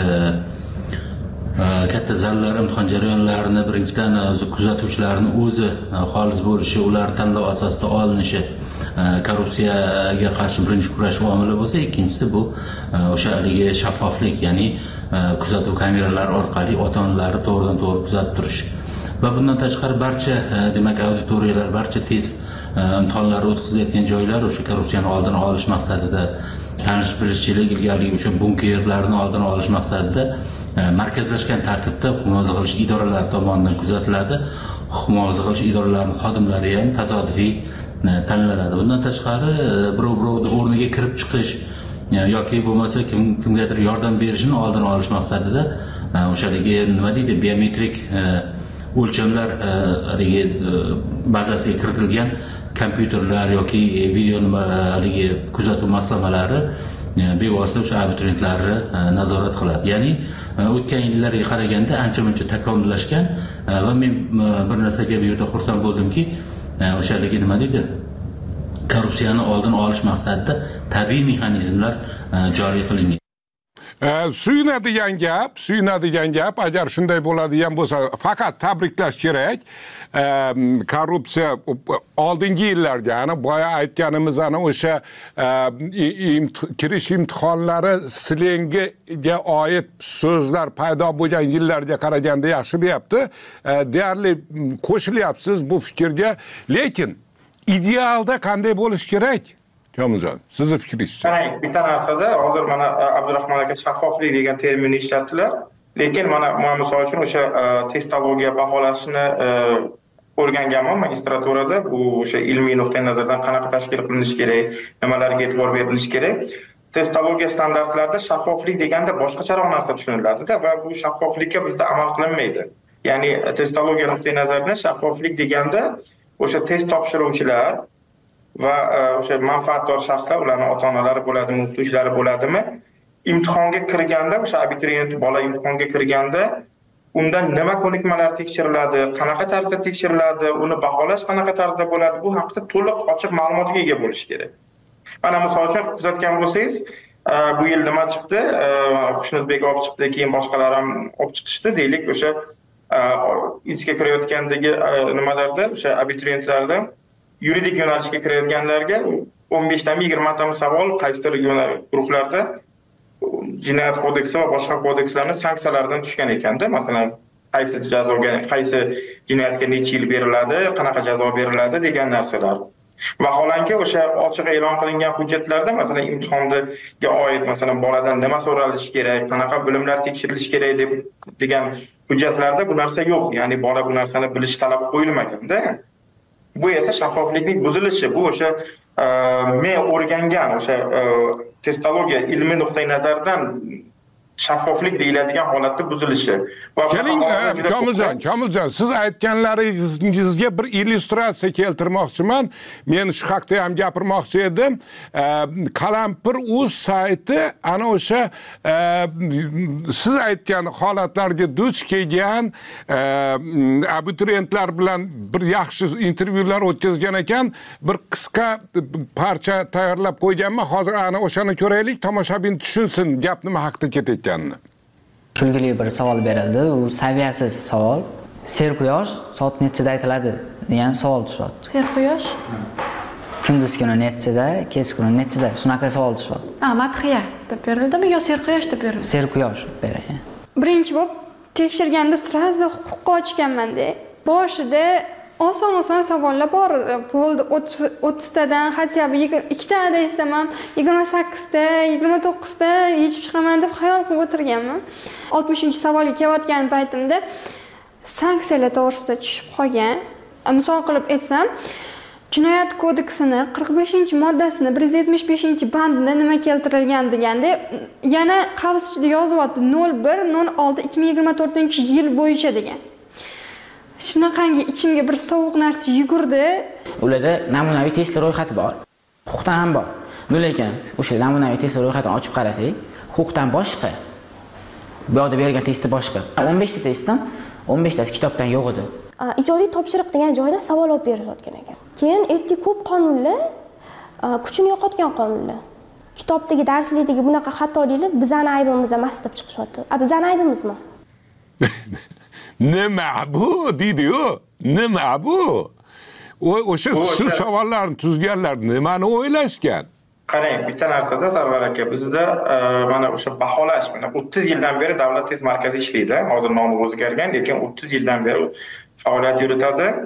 katta zallar imtihon jarayonlarini birinchidan o'zi kuzatuvchilarning o'zi xolis bo'lishi, ular tanlov asosida olinishi korrupsiyaga qarshi birinchi kurash omili bo'lsa, ikkinchisi bu o'sha haligi shaffoflik, ya'ni kuzatuv kameralari orqali ota-onalarni to'g'ridan to'g'ri kuzatib turish. Va bundan tashqari barcha demak auditoriyalar, barcha test imtihonlari o'tkazilayotgan joylar o'sha korrupsiyani oldini olish maqsadida tanish bilishchilik ilgari o'sha bunkerlarni oldini olish maqsadida markazlashgan tartibda huquq muhofaza qilish idoralari tomonidan kuzatiladi. Huquq muhofaza qilish idoralarining xodimlari ham tasodifiy tanlanadi. Bundan tashqari birov birovni o'rniga kirib chiqish yoki bo'lmasa kim kimgadir yordam berishini oldini olish maqsadida o'shaligi nima deydi, biometrik o'lchamlar haligi bazasiga kiritilgan kompyuterlar yoki video nimaligi kuzatuv moslamalari bevosita o'sha abituriyentlarni nazorat qiladi. Ya'ni o'tgan yillarga qaraganda ancha-muncha takomillashgan va men bir narsaga bu yerda xursand bo'ldimki, o'shaligi nima deydi, korrupsiyani oldini olish maqsadida tabiiy mexanizmlar joriy qilingan. Suyunadigan gap, suyunadigan gap, agar shunday bo'ladigan bo'lsa, faqat tabriklash kerak. Korrupsiya oldingi yillarga, ana boya aytganimiz ana o'sha kirish imtihonlari slengiga oid so'zlar paydo bo'lgan yillarga qaraganda yaxshi deyapti. Deyarli qo'shilyapsiz bu fikrga, lekin idealda qanday bo'lish kerak? Komiljon, sizni fikringizcha. Qarang, bitta narsada hozir mana Abdurahmon aka shaffoflik degan terminni ishlatdilar. Lekin mana misol uchun o'sha testologiya baholashni o'rganganman magistraturada. Bu o'sha ilmiy nuqtai nazardan qanaqa tashkil qilinishi kerak, nimalarga e'tibor berilishi kerak. Testologiya standartlarida shaffoflik deganda boshqacharoq narsa tushuniladi-da va bu shaffoflikka bizda amal qilinmaydi. Ya'ni testologiya nuqtai nazaridan shaffoflik deganda o'sha test topshiruvchilar va o'sha manfaatdor shaxslar, ularning ota-onalari bo'ladimi, o'qituvchilari bo'ladimi, imtihonga kirganda, o'sha abituriyent bola imtihonga kirganda undan nima ko'nikmalar tekshiriladi, qanaqa tarzda tekshiriladi, uni baholash qanaqa tarzda bo'ladi, bu haqida to'liq ochiq ma'lumotga ega bo'lish kerak. Mana misol uchun kuzatgan bo'lsangiz, bu yil nima chiqdi? Xushnudbek olib chiqdi, keyin boshqalar ham olib chiqishdi, deylik, o'sha inchga kirayotgandagi nimalarda, o'sha abituriyentlarda yuridik yo'nalishga kirayotganlarga o'n beshtami yigirmatami savol qaysidir guruhlarda jinoyat kodeksi va boshqa kodekslarning sanksiyalaridan tushgan ekanda. Masalan, qaysi jazoga, qaysi jinoyatga necha yil beriladi, qanaqa jazo beriladi degan narsalar. Vaholanki o'sha ochiq e'lon qilingan hujjatlarda, masalan, imtihonga oid, masalan, boladan nima so'ralishi kerak, qanaqa bilimlar tekshirilishi kerak deb degan hujjatlarda bu narsa yo'q. Ya'ni bola bu narsani bilish talab qo'yilmaganda. Bu esa shaffoflikning buzilishi. Bu o'sha men o'rgangan o'sha testologiya ilmiy nuqtai nazardan shaffoflik deyiladigan holatda buzilishi. Keling, Komiljon, Komiljon, siz aytganlaringizga bir illyustratsiya keltirmoqchiman. Men shu haqda ham gapirmoqchi edim. Qalampir.uz sayti ana o'sha siz aytgan holatlarga duch kelgan abituriyentlar bilan bir yaxshi intervyular o'tkazgan ekan. Bir qisqa parcha tayyorlab qo'yganman. Hozir ana o'shani ko'raylik, tomoshabin tushunsin gap nima haqida ketayotganini. Kulgili bir savol berildi. U saviyasiz savol. Ser quyosh soat nechida aytiladi degan savol tushyapti. Ser quyosh kunduz kuni nechida, kech kuni nechida? Shunaqa savol tushyapti. Ha, madhiya deb berildi yo ser quyosh deb berildi? Ser quyosh berilgan. Birinchi bo'lib tekshirganda sirazi huquqqa ochganman-da. Boshida oson-oson savollar bor. Bo'ldi o'ttiztadan xatsabi ikkita desam ham yigirma sakkizta, yigirma to'qqizta yechib chiqaman deb xayol qilib o'tirganman. oltmishinchi savolga kelayotgan paytimda sanksiyalar to'g'risida tushib qolgan. Misol qilib aytsam, Jinoyat kodeksini qirq beshinchi moddasini bir yuz yetmish beshinchi bandida nima keltirilgan deganda yana qavs ichida yozyapti nol bir nol olti ikki ming yigirma to'rtinchi yil bo'yicha degan. Shunaqangi ichimga bir sovuq narsa yugurdi. Ularda namunaviy testlar ro'yxati bor. Huquqdan ham bor. Lekin o'sha namunaviy testlar ro'yxatini ochib qarasak, huquqdan boshqa. Bu yerda berilgan testi boshqa. o'n beshta testdan o'n beshtasi kitobdan yo'q edi. Ijodiy topshiriq degan joyda savol olib berishayotgan ekan. Keyin aytdik, ko'p qonunlar kuchini yo'qotgan qonunlar. Kitobdagi darslikdagi bunaqa xatoliklar bizning aybimiz emas deb chiqishyapti. A bizning aybimizmi? Nima bu deydi-yu? Nima bu? O'sha shu savollarni tuzganlar nimani o'ylashgan? Qarang, bitta narsada Sarvar aka, bizda mana o'sha baholash, mana o'ttiz yildan beri Davlat test markazi ishlaydi. Hozir nomi o'zgargan, lekin o'ttiz yildan beri faoliyat yuritadi.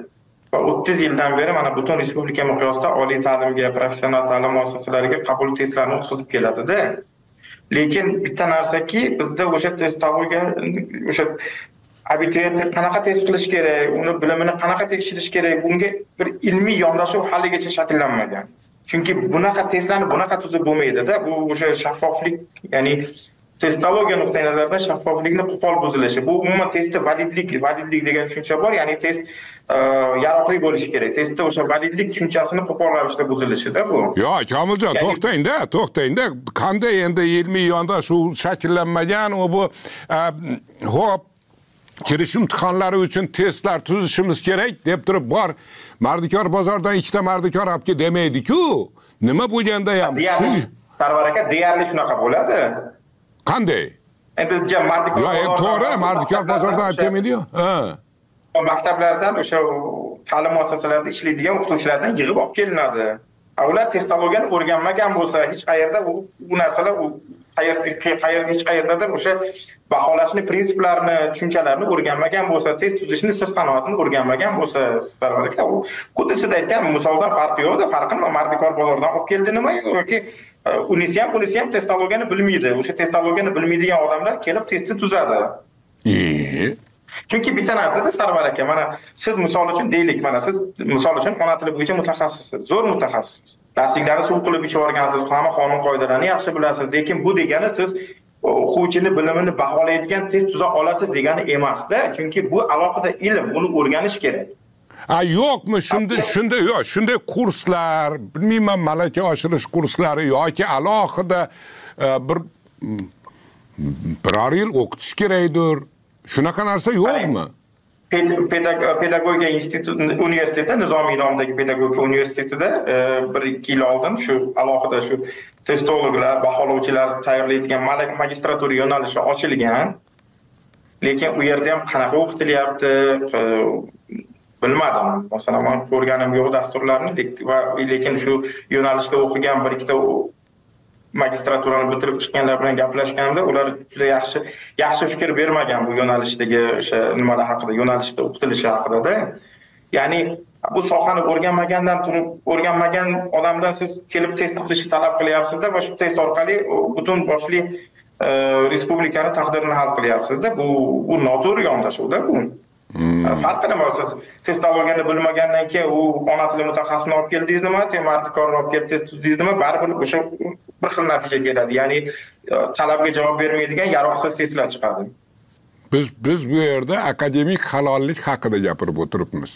va o'ttiz yildan beri mana butun respublika miqyosida oliy ta'limga, professional ta'lim muassasalariga qabul testlarini o'tkazib keladi-da. Lekin bitta narsaki, bizda o'sha testologiya, o'sha abituriyentni qanaqa test qilish kerak, uni bilimini qanaqa tekshirish kerak, bunga bir ilmiy yondashuv haligacha shakllanmagan. Chunki bunaqa testlarni bunaqa tuzib bo'lmaydi-da. Bu o'sha shaffoflik, ya'ni testologiya nuqtai nazaridan shaffoflikni qo'pol buzilishi. Bu umuman testda validlik, validlik degan tushuncha bor, ya'ni test yaroqli bo'lishi kerak. Testda o'sha validlik tushunchasini qo'pol ravishda buzilishida bu. Yo'q, Komiljon, to'xtang-da, to'xtang-da. Qanday endi ilmiy yondashuv shakllanmagan, u bu xo'p kirish imtihonlari uchun testlar tuzishimiz kerak deb turib bor. Mardikor bozordan ikkita mardikor olib demaydi-ku. Nima bo'lganda ham shu Sarvar aka deyarli shunaqa bo'ladi. Qanday? Endi jam mardikor bozordan. Yo'q, to'g'ri, mardikor bozordan olib demaydi-ku. Ha. Maktablardan o'sha ta'lim muassasalarida ishlaydigan o'qituvchilardan yig'ib olib kelinadi. Ular testologiyani o'rganmagan bo'lsa, hech qayerda bu narsalar u qayerda hech qayerdadir o'sha baholashni prinsiplarini, tushunchalarini o'rganmagan bo'lsa, test tuzishni sir sanoatini o'rganmagan bo'lsa, Sarvar aka, u xuddi siz aytgan misoldan farqi yo'q-da, farqi nima? Mardikor bozordan olib keldi nima yoki unisi ham, bunisi ham testologiyani bilmaydi. O'sha testologiyani bilmaydigan odamlar kelib testni tuzadi. E Chunki bitta narsada Sarvar aka, mana siz misol uchun deylik, mana siz misol uchun ona tili bo'yicha mutaxassissiz, zo'r mutaxassissiz. Darsliklarni suv qilib ichib o'rgansiz, hamma qonun qoidalarini yaxshi bilasiz, lekin bu degani siz o'quvchini bilimini baholaydigan test tuza olasiz degani emas-da. Chunki bu alohida ilm, uni o'rganish kerak. A yo'qmi shunda shunda yo'q, shunday kurslar, bilmayman, malaka oshirish kurslari yoki alohida bir biror yil o'qitish kerakdir. Shunaqa narsa yo'qmi? Pedagogika instituti universitetida, Nizomiy nomidagi pedagogika universitetida bir ikki yil oldin shu alohida shu testologlar, baholovchilar tayyorlaydigan malaka magistratura yo'nalishi ochilgan. Lekin u yerda ham qanaqa o'qitilyapti, bilmadim. Masalan, men ko'rganim yo'q dasturlarni, lekin shu yo'nalishda o'qigan bir ikkita magistraturani bitirib chiqqanlar bilan gaplashganda, ular juda yaxshi yaxshi fikr bermagan bu yo'nalishdagi o'sha nimalar haqida, yo'nalishda o'qitilishi haqida-da. Ya'ni bu sohani o'rganmagandan turib, o'rganmagan odamdan siz kelib test tuzishni talab qilyapsiz-da va shu test orqali butun boshli respublikani taqdirini hal qilyapsiz-da. Bu bu noto'g'ri yondashuvda bu. Farqi nima? Siz testologiyani bilmagandan keyin u ona tili mutaxassisini olib keldingiz nima, mardikorni olib kelib test tuzdingiz nima, baribir o'sha bir xil natija keladi. Ya'ni talabga javob bermaydigan yaroqsiz testlar chiqadi. Biz biz bu yerda akademik halollik haqida gapirib o'tiribmiz.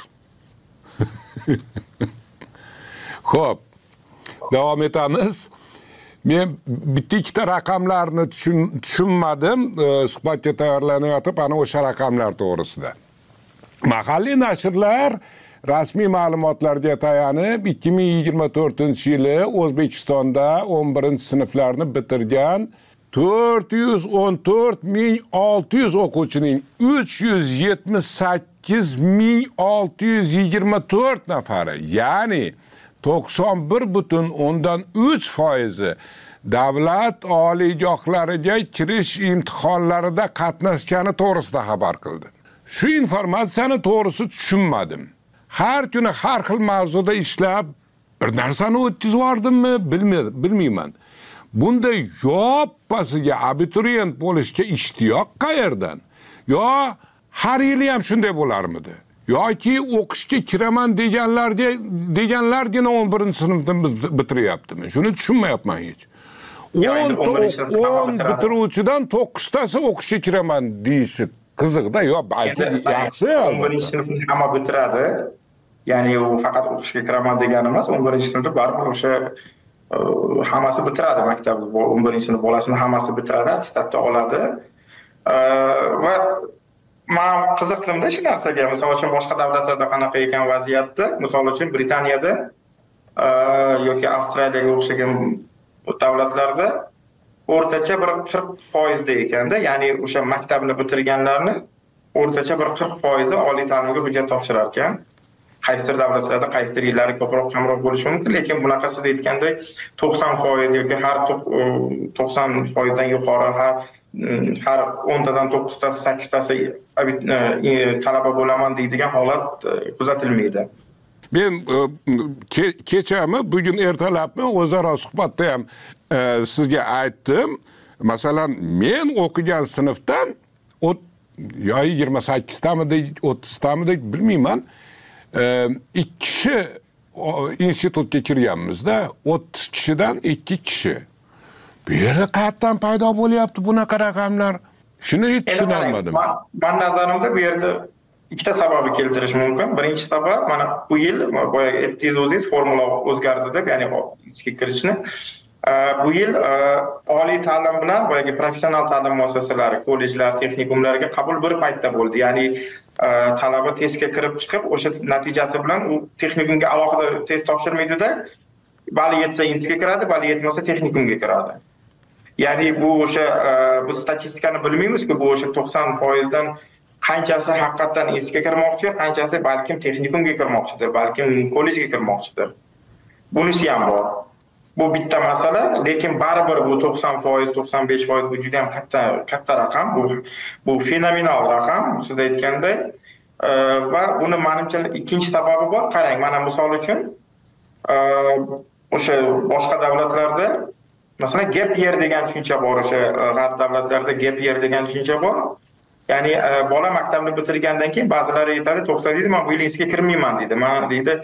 Xo'p, davom etamiz. Men bitta ikkita raqamlarni tushunmadim, suhbatga tayyorlanayotib, ana o'sha raqamlar to'g'risida. Mahalliy nashrlar rasmiy ma'lumotlarga tayanib ikki ming yigirma to'rtinchi yili O'zbekistonda o'n birinchi sinflarni bitirgan to'rt yuz o'n to'rt ming olti yuz o'quvchining uch yuz yetmish sakkiz ming olti yuz yigirma to'rt nafari, ya'ni to'qson bir butun o'ndan uch foizi davlat oliygohlariga kirish imtihonlarida qatnashgani to'g'risida xabar qildi. Shu informatsiyani to'g'risi tushunmadim. Har kuni har xil mavzuda ishlab bir narsani o'tkazib yordimmi, bilmayman. Bunday yoppasiga abituriyent bo'lishga ishtiyoq qayerdan? Yo har yili ham shunday bo'larmidi? Yoki o'qishga kiraman deganlarga deganlargina o'n birinchi sinfni bitiryaptimi? Shuni tushunmayapman hech. o'n bitiruvchidan to'qqiztasi o'qishga kiraman deyishi qiziqda. Yo, balki yaxshi. o'n birinchi sinfni hamma bitiradi. Ya'ni u faqat o'qishga kiraman degani emas, o'n birinchi sinfda baribir o'sha hammasi bitiradi maktabni. o'n birinchi sinf bolasini hammasi bitiradi, attestatni oladi. Va men qiziqdimda shu narsaga. Misol uchun boshqa davlatlarda qanaqa ekan vaziyatda? Misol uchun Britaniyada yoki Avstraliyaga o'xshagan davlatlarda o'rtacha bir qirq foizda ekanda, ya'ni o'sha maktabni bitirganlarni o'rtacha bir qirq foizi oliy ta'limga hujjat topshirar ekan. qaysidir davlatlarda qaysidir yillari ko'proq kamroq bo'lishi mumkin, lekin bunaqa siz aytgandek to'qson foiz yoki har to'qson foizdan yuqori har har o'ntadan to'qqiztasi sakkiztasi talaba bo'laman deydigan holat kuzatilmaydi. Men ke, kechami bugun ertalabmi o'zaro suhbatda ham e, sizga aytdim. Masalan, men o'qigan sinfdan yo yigirma sakkiztamidek, o'ttiztamidek bilmayman, e, ikki kishi institutga kirganmizda, o'ttiz kishidan ikki kishi. Bu yerda qayerdan paydo bo'lyapti bunaqa raqamlar? Shuni hech tushuna olmadim. Men nazarimda bu yerda ikkita sababni keltirish mumkin. Birinchi sabab mana bu yil boya aytdingiz o'zingiz formula o'zgardi deb, ya'ni ichki kirishni. Bu yil oliy ta'lim bilan boyagi professional ta'lim muassasalari, kollejlar, texnikumlarga qabul bir paytda bo'ldi. Ya'ni talaba testga kirib chiqib, o'sha natijasi bilan u texnikumga alohida test topshirmaydi-da, bali yetsa institutga kiradi, bali yetmasa texnikumga kiradi. Ya'ni bu o'sha biz statistikani bilmaymiz-ku, bu o'sha to'qson foizdan qanchasi haqiqatan institutga kirmoqchi, qanchasi balkim texnikumga kirmoqchidir, balkim kollejga kirmoqchidir. Bunisi ham bor. Bu bitta masala, lekin baribir bu to'qson foiz, to'qson besh foiz bu juda ham katta katta raqam, bu bu fenomenal raqam, siz aytgandek. Va buni menimcha ikkinchi sababi bor. Qarang, mana misol uchun o'sha boshqa davlatlarda masalan gap year degan tushuncha bor, o'sha g'arb davlatlarida gap year degan tushuncha bor. Ya'ni bola maktabni bitirgandan keyin ba'zilari aytadi, to'xta deydi, men bu yil institutga kirmayman deydi. Men deydi,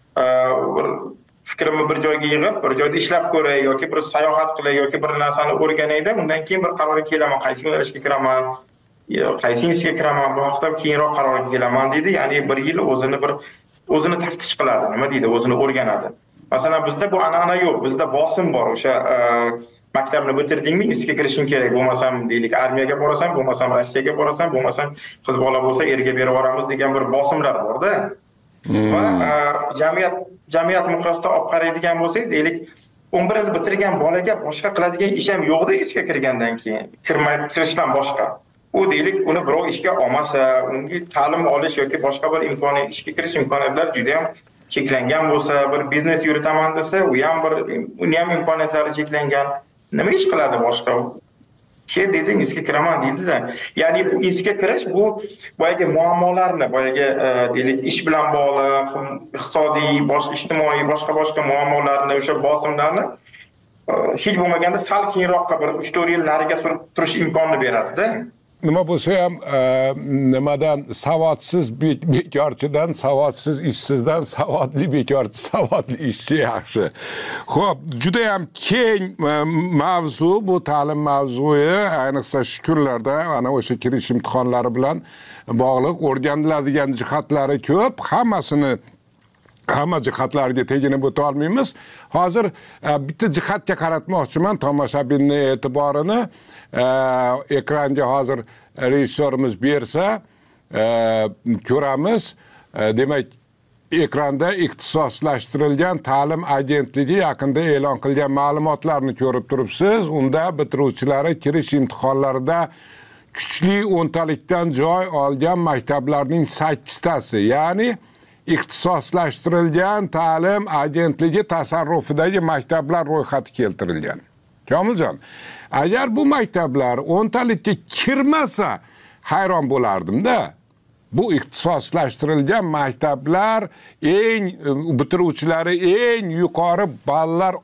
fikrimni bir joyga yig'ib, bir joyda ishlab ko'ray yoki bir sayohat qilay yoki bir narsani o'rganayda, undan keyin bir qarorga kelaman, qaysi yo'nalishga kiraman, qaysi institutga kiraman, bu haqda keyinroq qarorga kelaman deydi. Ya'ni bir yil o'zini bir o'zini taftish qiladi, nima deydi, o'zini o'rganadi. Masalan, bizda bu an'ana yo'q, bizda bosim bor. O'sha maktabni bitirdingmi, institutga kirishing kerak. Bo'lmasam, deylik, armiyaga borasan, bo'lmasam Rossiyaga borasan, bo'lmasam qiz bola bo'lsa erga berib yuboramiz degan bir bosimlar bor-da. Va jamiyat jamiyat miqyosida olib qaraydigan bo'lsak, deylik, o'n bir yil bitirgan bolaga boshqa qiladigan ish ham yo'qda ishga kirgandan keyin, kirmay kirishdan boshqa. U deylik, uni birov ishga olmasa, unga ta'lim olish yoki boshqa bir imkoniyat, ishga kirish imkoniyatlari juda ham cheklangan bo'lsa, bir biznes yuritaman desa, u ham bir uni ham imkoniyatlari cheklangan. Nima ish qiladi boshqa? Keyin deydi, institutga kiraman deydi-da. Ya'ni bu institutga kirish bu boyagi muammolarni, boyagi deylik ish bilan bog'liq, iqtisodiy, boshqa ijtimoiy, boshqa-boshqa muammolarni, o'sha bosimlarni hech bo'lmaganda sal keyinroqqa bir uch to'rt yil nariga surib turish imkonini beradi-da. Nima bo'lsa ham nimadan savodsiz bekorchidan, savodsiz ishsizdan savodli bekorchi, savodli ishchi yaxshi. Xo'p, juda ham keng mavzu bu ta'lim mavzusi, ayniqsa shu kunlarda ana o'sha kirish imtihonlari bilan bog'liq o'rganiladigan jihatlari ko'p, hammasini hamma jihatlariga teginib o'ta olmaymiz. Hozir bitta jihatga qaratmoqchiman tomoshabinning e'tiborini. Ekranga hozir rejissyorimiz bersa ko'ramiz. Demak, ekranda ixtisoslashtirilgan ta'lim agentligi yaqinda e'lon qilgan ma'lumotlarni ko'rib turibsiz. Unda bitiruvchilari kirish imtihonlarida kuchli o'ntalikdan joy olgan maktablarning sakkiztasi, ya'ni ixtisoslashtirilgan ta'lim agentligi tasarrufidagi maktablar ro'yxati keltirilgan. Komiljon, agar bu maktablar o'ntalikka kirmasa hayron bo'lardim-da. Bu ixtisoslashtirilgan maktablar eng bitiruvchilari eng yuqori ballar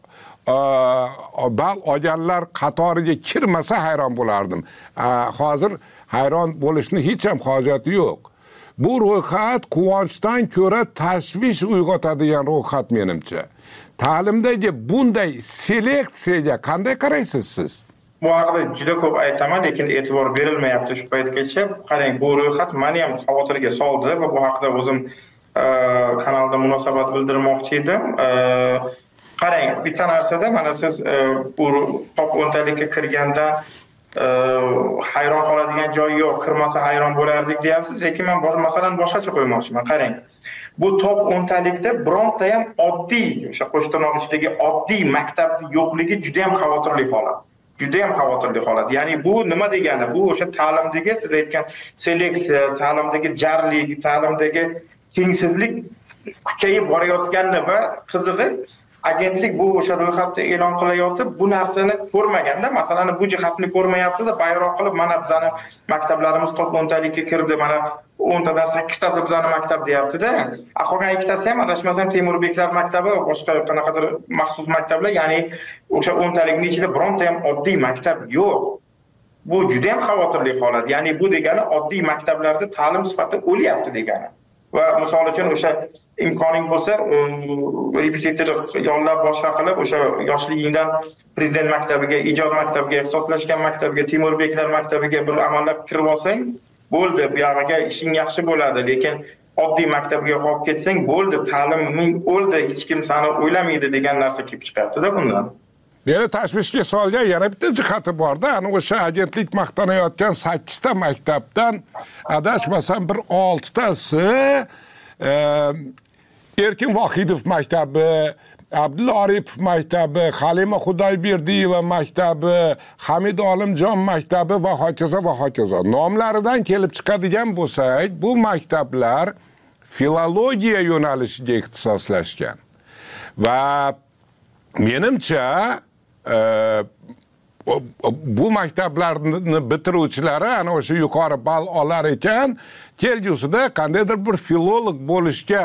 ball olganlar qatoriga kirmasa hayron bo'lardim. Hozir hayron bo'lishni hech ham hojati yo'q. Bu ro'yxat quvonchdan ko'ra tashvish uyg'otadigan ro'yxat menimcha. Ta'limdagi bunday seleksiyaga qanday qaraysiz siz? Bu haqida juda ko'p aytaman, lekin e'tibor berilmayapti shu paytgacha. Qarang, bu ro'yxat meni ham xavotirga soldi va bu haqida o'zim kanalda munosabat bildirmoqchi edim. Qarang, bitta narsada mana siz bu top o'ntalikka kirganda hayron qoladigan joyi yo'q, kirmasa hayron bo'lardik deyapsiz, lekin men bosh masalani boshqacha qo'ymoqchiman. Qarang, bu top o'ntalikda bironta ham oddiy, o'sha qo'shtirnoq ichidagi oddiy maktabni yo'qligi juda ham xavotirli holat. Juda ham xavotirli holat. Ya'ni bu nima degani? Bu o'sha ta'limdagi siz aytgan seleksiya, ta'limdagi jarlik, ta'limdagi tengsizlik kuchayib borayotganini va qizig'i agentlik bu o'sha ro'yxatda e'lon qilayotib bu narsani ko'rmaganda, masalan, bu jihatni ko'rmayapti-da, bayroq qilib mana bizani maktablarimiz top o'ntalikka kirdi, mana o'ntadan sakkiztasi bizani maktab deyapti-da. Qolgan ikkitasi ham adashmasam Temurbeklar maktabi va boshqa qanaqadir maxsus maktablar, ya'ni o'sha o'ntalikning ichida bironta ham oddiy maktab yo'q. Bu juda ham xavotirli holat. Ya'ni bu degani oddiy maktablarda ta'lim sifati o'lyapti degani. Va misol uchun o'sha imkoning bo'lsa, repetitor yollab boshqa qilib o'sha yoshligingdan prezident maktabiga, ijod maktabiga, ixtisoslashgan maktabiga, Temurbeklar maktabiga bir amallab kirib olsang, bo'ldi, bu yog'iga ishing yaxshi bo'ladi, lekin oddiy maktabga qolib ketsang, bo'ldi, ta'liming o'ldi, hech kim seni o'ylamaydi degan narsa kelib chiqyapti-da bundan. Meni tashvishga solgan yana bitta jihati bor-da, ana o'sha agentlik maqtanayotgan sakkizta maktabdan adashmasam bir oltitasi Erkin Vohidov maktabi, Abdulla Aripov maktabi, Halima Xudoyberdiyeva maktabi, Hamid Olimjon maktabi va hokazo va hokazo. Nomlaridan kelib chiqadigan bo'lsak, bu maktablar filologiya yo'nalishiga ixtisoslashgan. Va menimcha bu maktablarni bitiruvchilari ana o'sha yuqori ball olar ekan, kelgusida qandaydir bir filolog bo'lishga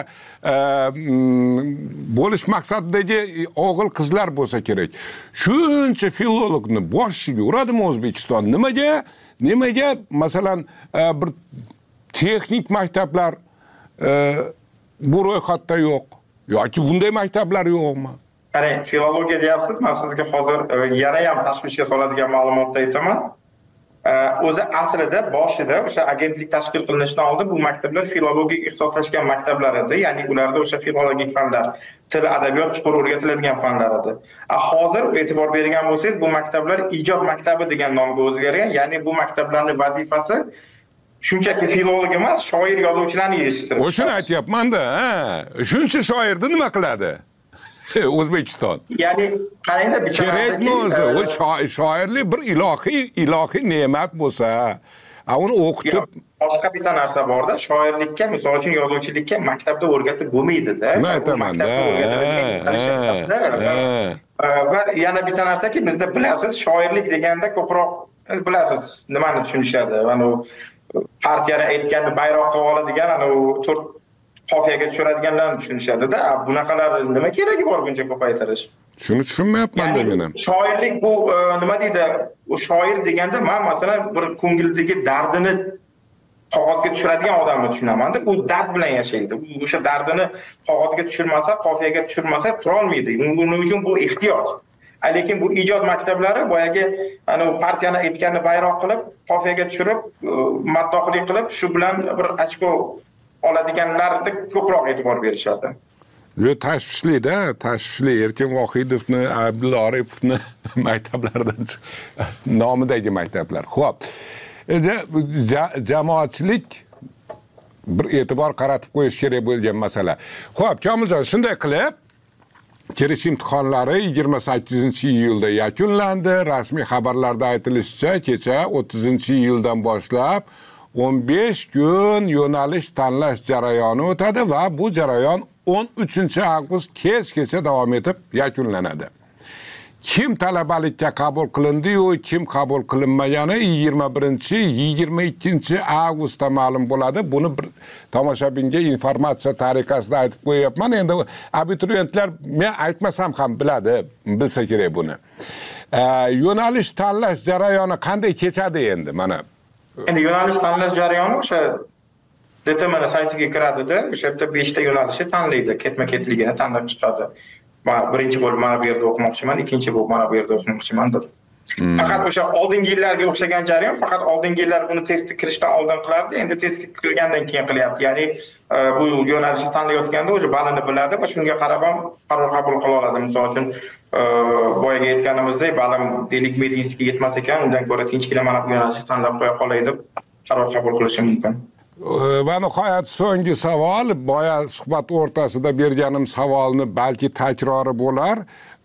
bo'lish maqsadidagi o'g'il qizlar bo'lsa kerak. Shuncha filologni boshiga uradimi O'zbekiston? Nimaga? Nimaga masalan bir texnik maktablar bu ro'yxatda yo'q yoki bunday maktablar yo'qmi? Qani, filologiya deyapsiz, men sizga hozir yana ham tashvishga soladigan ma'lumotni aytaman. O'zi aslida boshida o'sha agentlik tashkil qilinishidan oldin bu maktablar filologiyaga ixtisoslashgan maktablar edi, ya'ni ularda o'sha filologik fanlar, til, adabiyot chuqur o'rgatiladigan fanlar edi. Hozir e'tibor bergan bo'lsangiz, bu maktablar ijod maktabi degan nomga o'zgargan, ya'ni bu maktablarning vazifasi shunchaki filolog emas, shoir, yozuvchilarni yetishtirish. O'shani aytyapman-da, ha. Shuncha shoirni nima qiladi? O'zbekiston. Ya'ni qarangda kerakmi o'zi? O shoirlik bir ilohiy, ilohiy ne'mat bo'lsa, uni o'qitib boshqa bitta narsa bor-da, shoirlikka, misol uchun yozuvchilikka maktabda o'rgatib bo'lmaydi-da. Shuni aytaman-da. Va yana bitta narsaki, bizda bilasiz, shoirlik deganda ko'proq bilasiz, nimani tushunishadi? Mana partiyalar aytganda bayroqqa oladigan, ana u to'rt qofiyaga tushiradiganlarni tushunishadi-da. Bunaqalar nima keragi bor buncha ko'paytirish? Shuni tushunmayapman-da men ham. Shoirlik bu nima deydi? U shoir deganda men masalan bir ko'ngildagi dardini qog'ozga tushiradigan odamni tushunaman-da. U dard bilan yashaydi. O'sha dardini qog'ozga tushirmasa, qofiyaga tushirmasa tura olmaydi. Buning uchun bu ehtiyoj. Lekin bu ijod maktablari boyagi ana partiyani aytganini bayroq qilib, qofiyaga tushirib, maddohlik qilib, shu bilan bir ochko oladiganlarga ko'proq e'tibor berishadi. Yo, tashvishli-da, tashvishli. Erkin Vohidovni, Abdulla Aripovni maktablaridan nomidagi maktablar. Xo'p. Jamoatchilik bir e'tibor qaratib qo'yish kerak bo'lgan masala. Xo'p, Komiljon, shunday qilib, kirish imtihonlari yigirma sakkizinchi iyulda yakunlandi. Rasmiy xabarlarda aytilishicha, kecha o'ttizinchi iyuldan boshlab o'n besh kun yo'nalish tanlash jarayoni o'tadi va bu jarayon o'n uchinchi avgust kechgacha davom etib yakunlanadi. Kim talabalikka qabul qilindi-yu, kim qabul qilinmagani yigirma birinchi yigirma ikkinchi avgustda ma'lum bo'ladi. Buni bir tomoshabinga informatsiya tariqasida aytib qo'yapman. Endi abituriyentlar men aytmasam ham biladi, bilsa kerak buni. Yo'nalish tanlash jarayoni qanday kechadi endi mana? Endi yo'nalish tanlash jarayoni o'sha D T M saytiga kiradida, o'sha yerda besh ta yo'nalishni tanlaydi, ketma-ketligini tanlab chiqadi. Men birinchi bo'lib mana bu yerda o'qimoqchiman, ikkinchi bo'lib mana bu yerda o'qimoqchiman deb. Faqat o'sha oldingi yillarga o'xshagan jarayon, faqat oldingi yillar buni testga kirishdan oldin qilardi, endi testga kirgandan keyin qilyapti. Ya'ni bu yo'nalishni tanlayotganda o'sha balini biladi va shunga qarab ham qaror qabul qila oladi. Misol uchun boyaga aytganimizdek, balim deylik medinskiga yetmas ekan, undan ko'ra tinchgina mana bu yo'nalishni tanlab qo'ya qolay deb qaror qabul qilishi mumkin. Va nihoyat so'nggi savol, boya suhbat o'rtasida berganim savolni balki takrori bo'lar.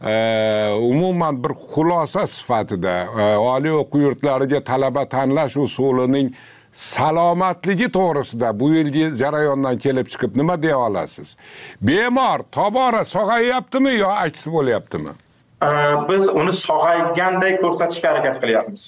Umuman bir xulosa sifatida oliy o'quv yurtlariga talaba tanlash usulining salomatligi to'g'risida bu yilgi jarayondan kelib chiqib nima deya olasiz? Bemor tobora sog'ayaptimi yo aksi bo'lyaptimi? Biz uni sog'ayganday ko'rsatishga harakat qilyapmiz.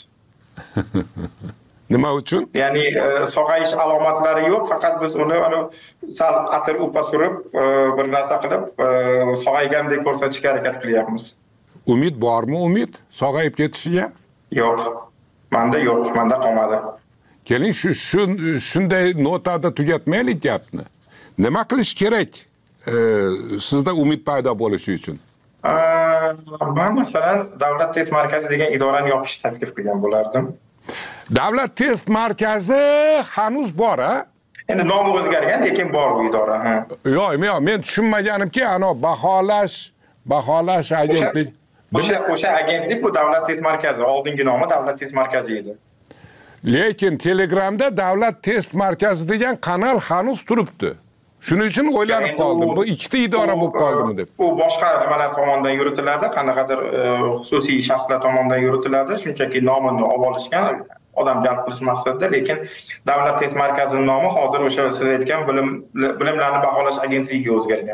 Nima uchun? Ya'ni sog'ayish alomatlari yo'q, faqat biz uni sal atir upa surib, bir narsa qilib, sog'aygandek ko'rsatishga harakat qilyapmiz. Umid bormi, umid sog'ayib ketishiga? Yo'q. Menda yo'q, menda qolmadi. Keling, shu shunday notada tugatmaylik gapni. Nima qilish kerak sizda umid paydo bo'lishi uchun? Men masalan Davlat test markazi degan idorani yopishni taklif qilgan bo'lardim. Davlat test markazi hanuz bor-a? Endi nomi o'zgargan, lekin bor bu idora, ha. Yo'q, men men tushunmaganimki, ana baholash, baholash agentlik. O'sha o'sha agentlik bu Davlat test markazi, oldingi nomi Davlat test markazi edi. Lekin Telegramda Davlat test markazi degan kanal hanuz turibdi. Shuning uchun o'ylanib qoldim. Bu ikkita idora bo'lib qoldimi deb. U boshqa nimalar tomonidan yuritiladi, qanaqadir xususiy shaxslar tomonidan yuritiladi. Shunchaki nomini olib olishgan, odam jalb qilish maqsadida, lekin Davlat test markazining nomi hozir o'sha siz aytgan bilim bilimlarni baholash agentligiga o'zgargan.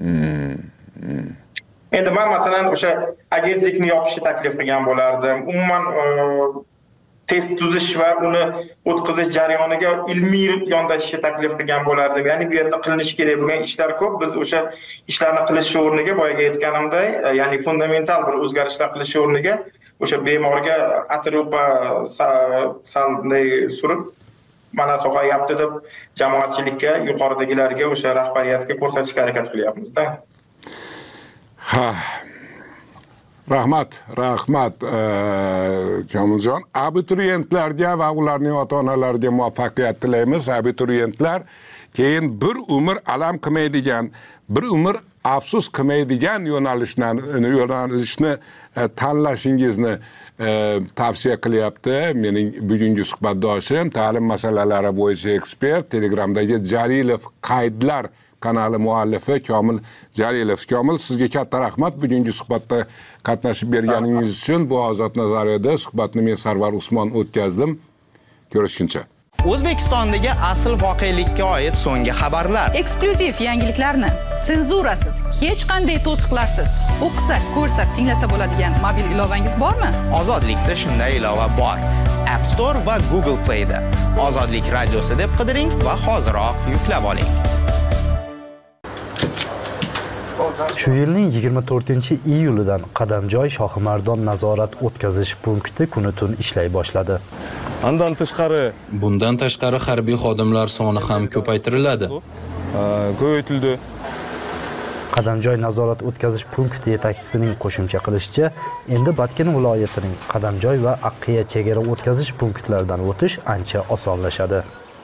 Endi men masalan o'sha agentlikni yopishni taklif qilgan bo'lardim. Umuman test tuzish va uni o'tkazish jarayoniga ilmiy yondashishni taklif qilgan bo'lardim. Ya'ni bu yerda qilinishi kerak bo'lgan ishlar ko'p. Biz o'sha ishlarni qilish o'rniga boyaga aytganimday, ya'ni fundamental bir o'zgarishlar qilish o'rniga o'sha bemorga atropa salday surib, mana sog'ayapti deb jamoatchilikka, yuqoridagilarga, o'sha rahbariyatga ko'rsatishga harakat qilyapmiz-da. Ha. Rahmat, rahmat Jamiljon. Abituriyentlarga va ularning ota-onalariga muvaffaqiyat tilaymiz. Abituriyentlar keyin bir umr alam qilmaydigan, bir umr afsus qilmaydigan yo'nalishni yo'nalishni tanlashingizni tavsiya qilyapti mening bugungi suhbatdoshim, ta'lim masalalari bo'yicha ekspert, Telegramdagi Jalilov qaydlar kanali muallifi Komil Jalilov. Komil, sizga katta rahmat bugungi suhbatda qatnashib berganingiz uchun. Bu Ozod nazariyada suhbatni men Sarvar Usmon o'tkazdim. Ko'rishguncha. O'zbekistondagi asl voqelikka oid so'nggi xabarlar, eksklyuziv yangiliklarni senzurasiz, hech qanday to'siqlarsiz o'qisa, ko'rsa, tinglasa bo'ladigan mobil ilovangiz bormi? Ozodlikda shunday ilova bor. App Store va Google Play da. Ozodlik radiosi deb qidiring va hoziroq yuklab oling. Shu yilning yigirma to'rtinchi iyulidan Qadamjoy Shohimardon nazorat o'tkazish punkti kuni tun ishlay boshladi. Undan tashqari, bundan tashqari harbiy xodimlar soni ham ko'paytiriladi. Ko'paytirildi. Qadamjoy nazorat o'tkazish punkti yetakchisining qo'shimcha qilishicha, endi Batken viloyatining Qadamjoy va Aqqiya chegara o'tkazish punktlaridan o'tish ancha osonlashadi.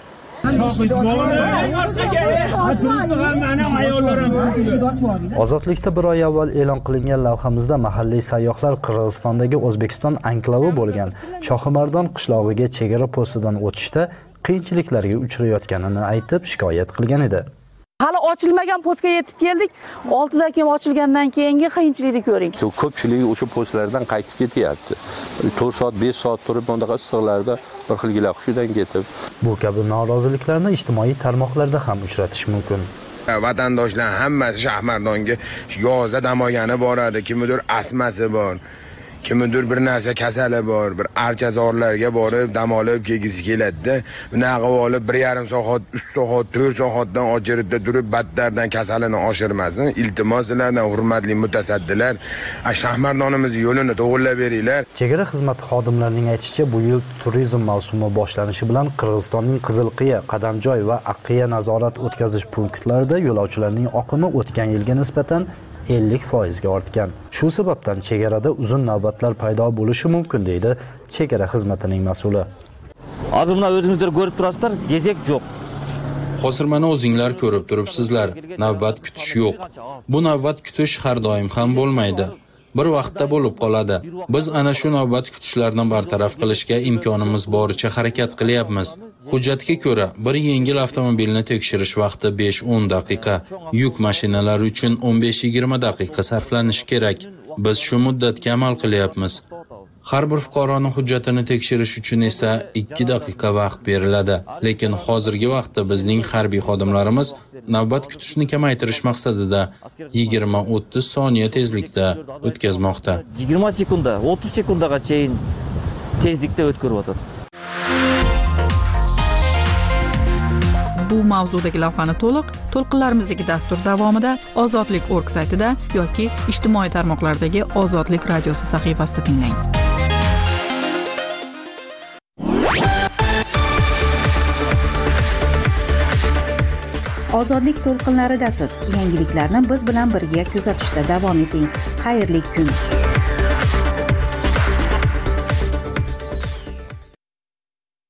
Ozodlikda bir oy avval e'lon qilingan lavhamizda mahalliy sayyohlar Qirg'izistondagi O'zbekiston anklavi bo'lgan Shohimardon qishlog'iga chegara postidan o'tishda qiyinchiliklarga uchrayotganini aytib shikoyat qilgan edi. Hali ochilmagan postga yetib keldik. oltidan keyin ochilgandan keyingi qiyinchilikni ko'ring. Ko'pchilik o'sha postlardan qaytib ketyapti. to'rt soat, besh soat turib bundaqa issiqlarda bir xil gila hushidan ketib. Bu kabi noroziliklarni ijtimoiy tarmoqlarda ham uchratish mumkin. Vatandoshlar hammasi Shohimardonga yozda dam olgani boradi, kimdir asmasi bor. Kimdir bir narsa kasali bor, bir archazorlarga borib dam olib kelgisi keladi. Bunaqa olib bir yarim soat, uch soat, to'rt soatdan ochiritda turib battardan kasalini oshirmasin. Iltimos sizlardan hurmatli mutasaddilar, Shohimardonimiz yo'lini to'g'rilab beringlar. Chegara xizmati xodimlarining aytishicha, bu yil turizm mavsumi boshlanishi bilan Qirg'izistonning Qizilqiya, Qadamjoy va Aqqiya nazorat o'tkazish punktlarida yo'lovchilarning oqimi o'tgan yilga nisbatan ellik foizga ortgan. Shu sababdan chegarada uzun navbatlar paydo bo'lishi mumkin deydi chegara xizmatining mas'uli. Hozir mana o'zingizlar ko'rib turasizlar, gezek yo'q. Hozir mana o'zinglar ko'rib turibsizlar, navbat kutish yo'q. Bu navbat kutish har doim ham bo'lmaydi. Bir vaqtda bo'lib qoladi. Biz ana shu navbat kutishlarni bartaraf qilishga imkonimiz boricha harakat qilyapmiz. Hujjatga ko'ra, bir yengil avtomobilni tekshirish vaqti besh o'n daqiqa, yuk mashinalari uchun o'n besh yigirma daqiqa sarflanishi kerak. Biz shu muddatga amal qilyapmiz. Har bir fuqaroning hujjatini tekshirish uchun esa ikki daqiqa vaqt beriladi. Lekin hozirgi vaqtda bizning harbiy xodimlarimiz navbat kutishni kamaytirish maqsadida yigirma o'ttiz soniya tezlikda o'tkazmoqda. yigirma sekunda, o'ttiz sekundaga chayin tezlikda o'tkazib o'tadi. Bu mavzudagi lavhani to'liq to'lqinlarimizdagi dastur davomida ozodlik nokta org saytida yoki ijtimoiy tarmoqlardagi Ozodlik radiosi sahifasida tinglang. Ozodlik to'lqinlaridasiz. Yangiliklarni biz bilan birga kuzatishda davom eting. Xayrli kun.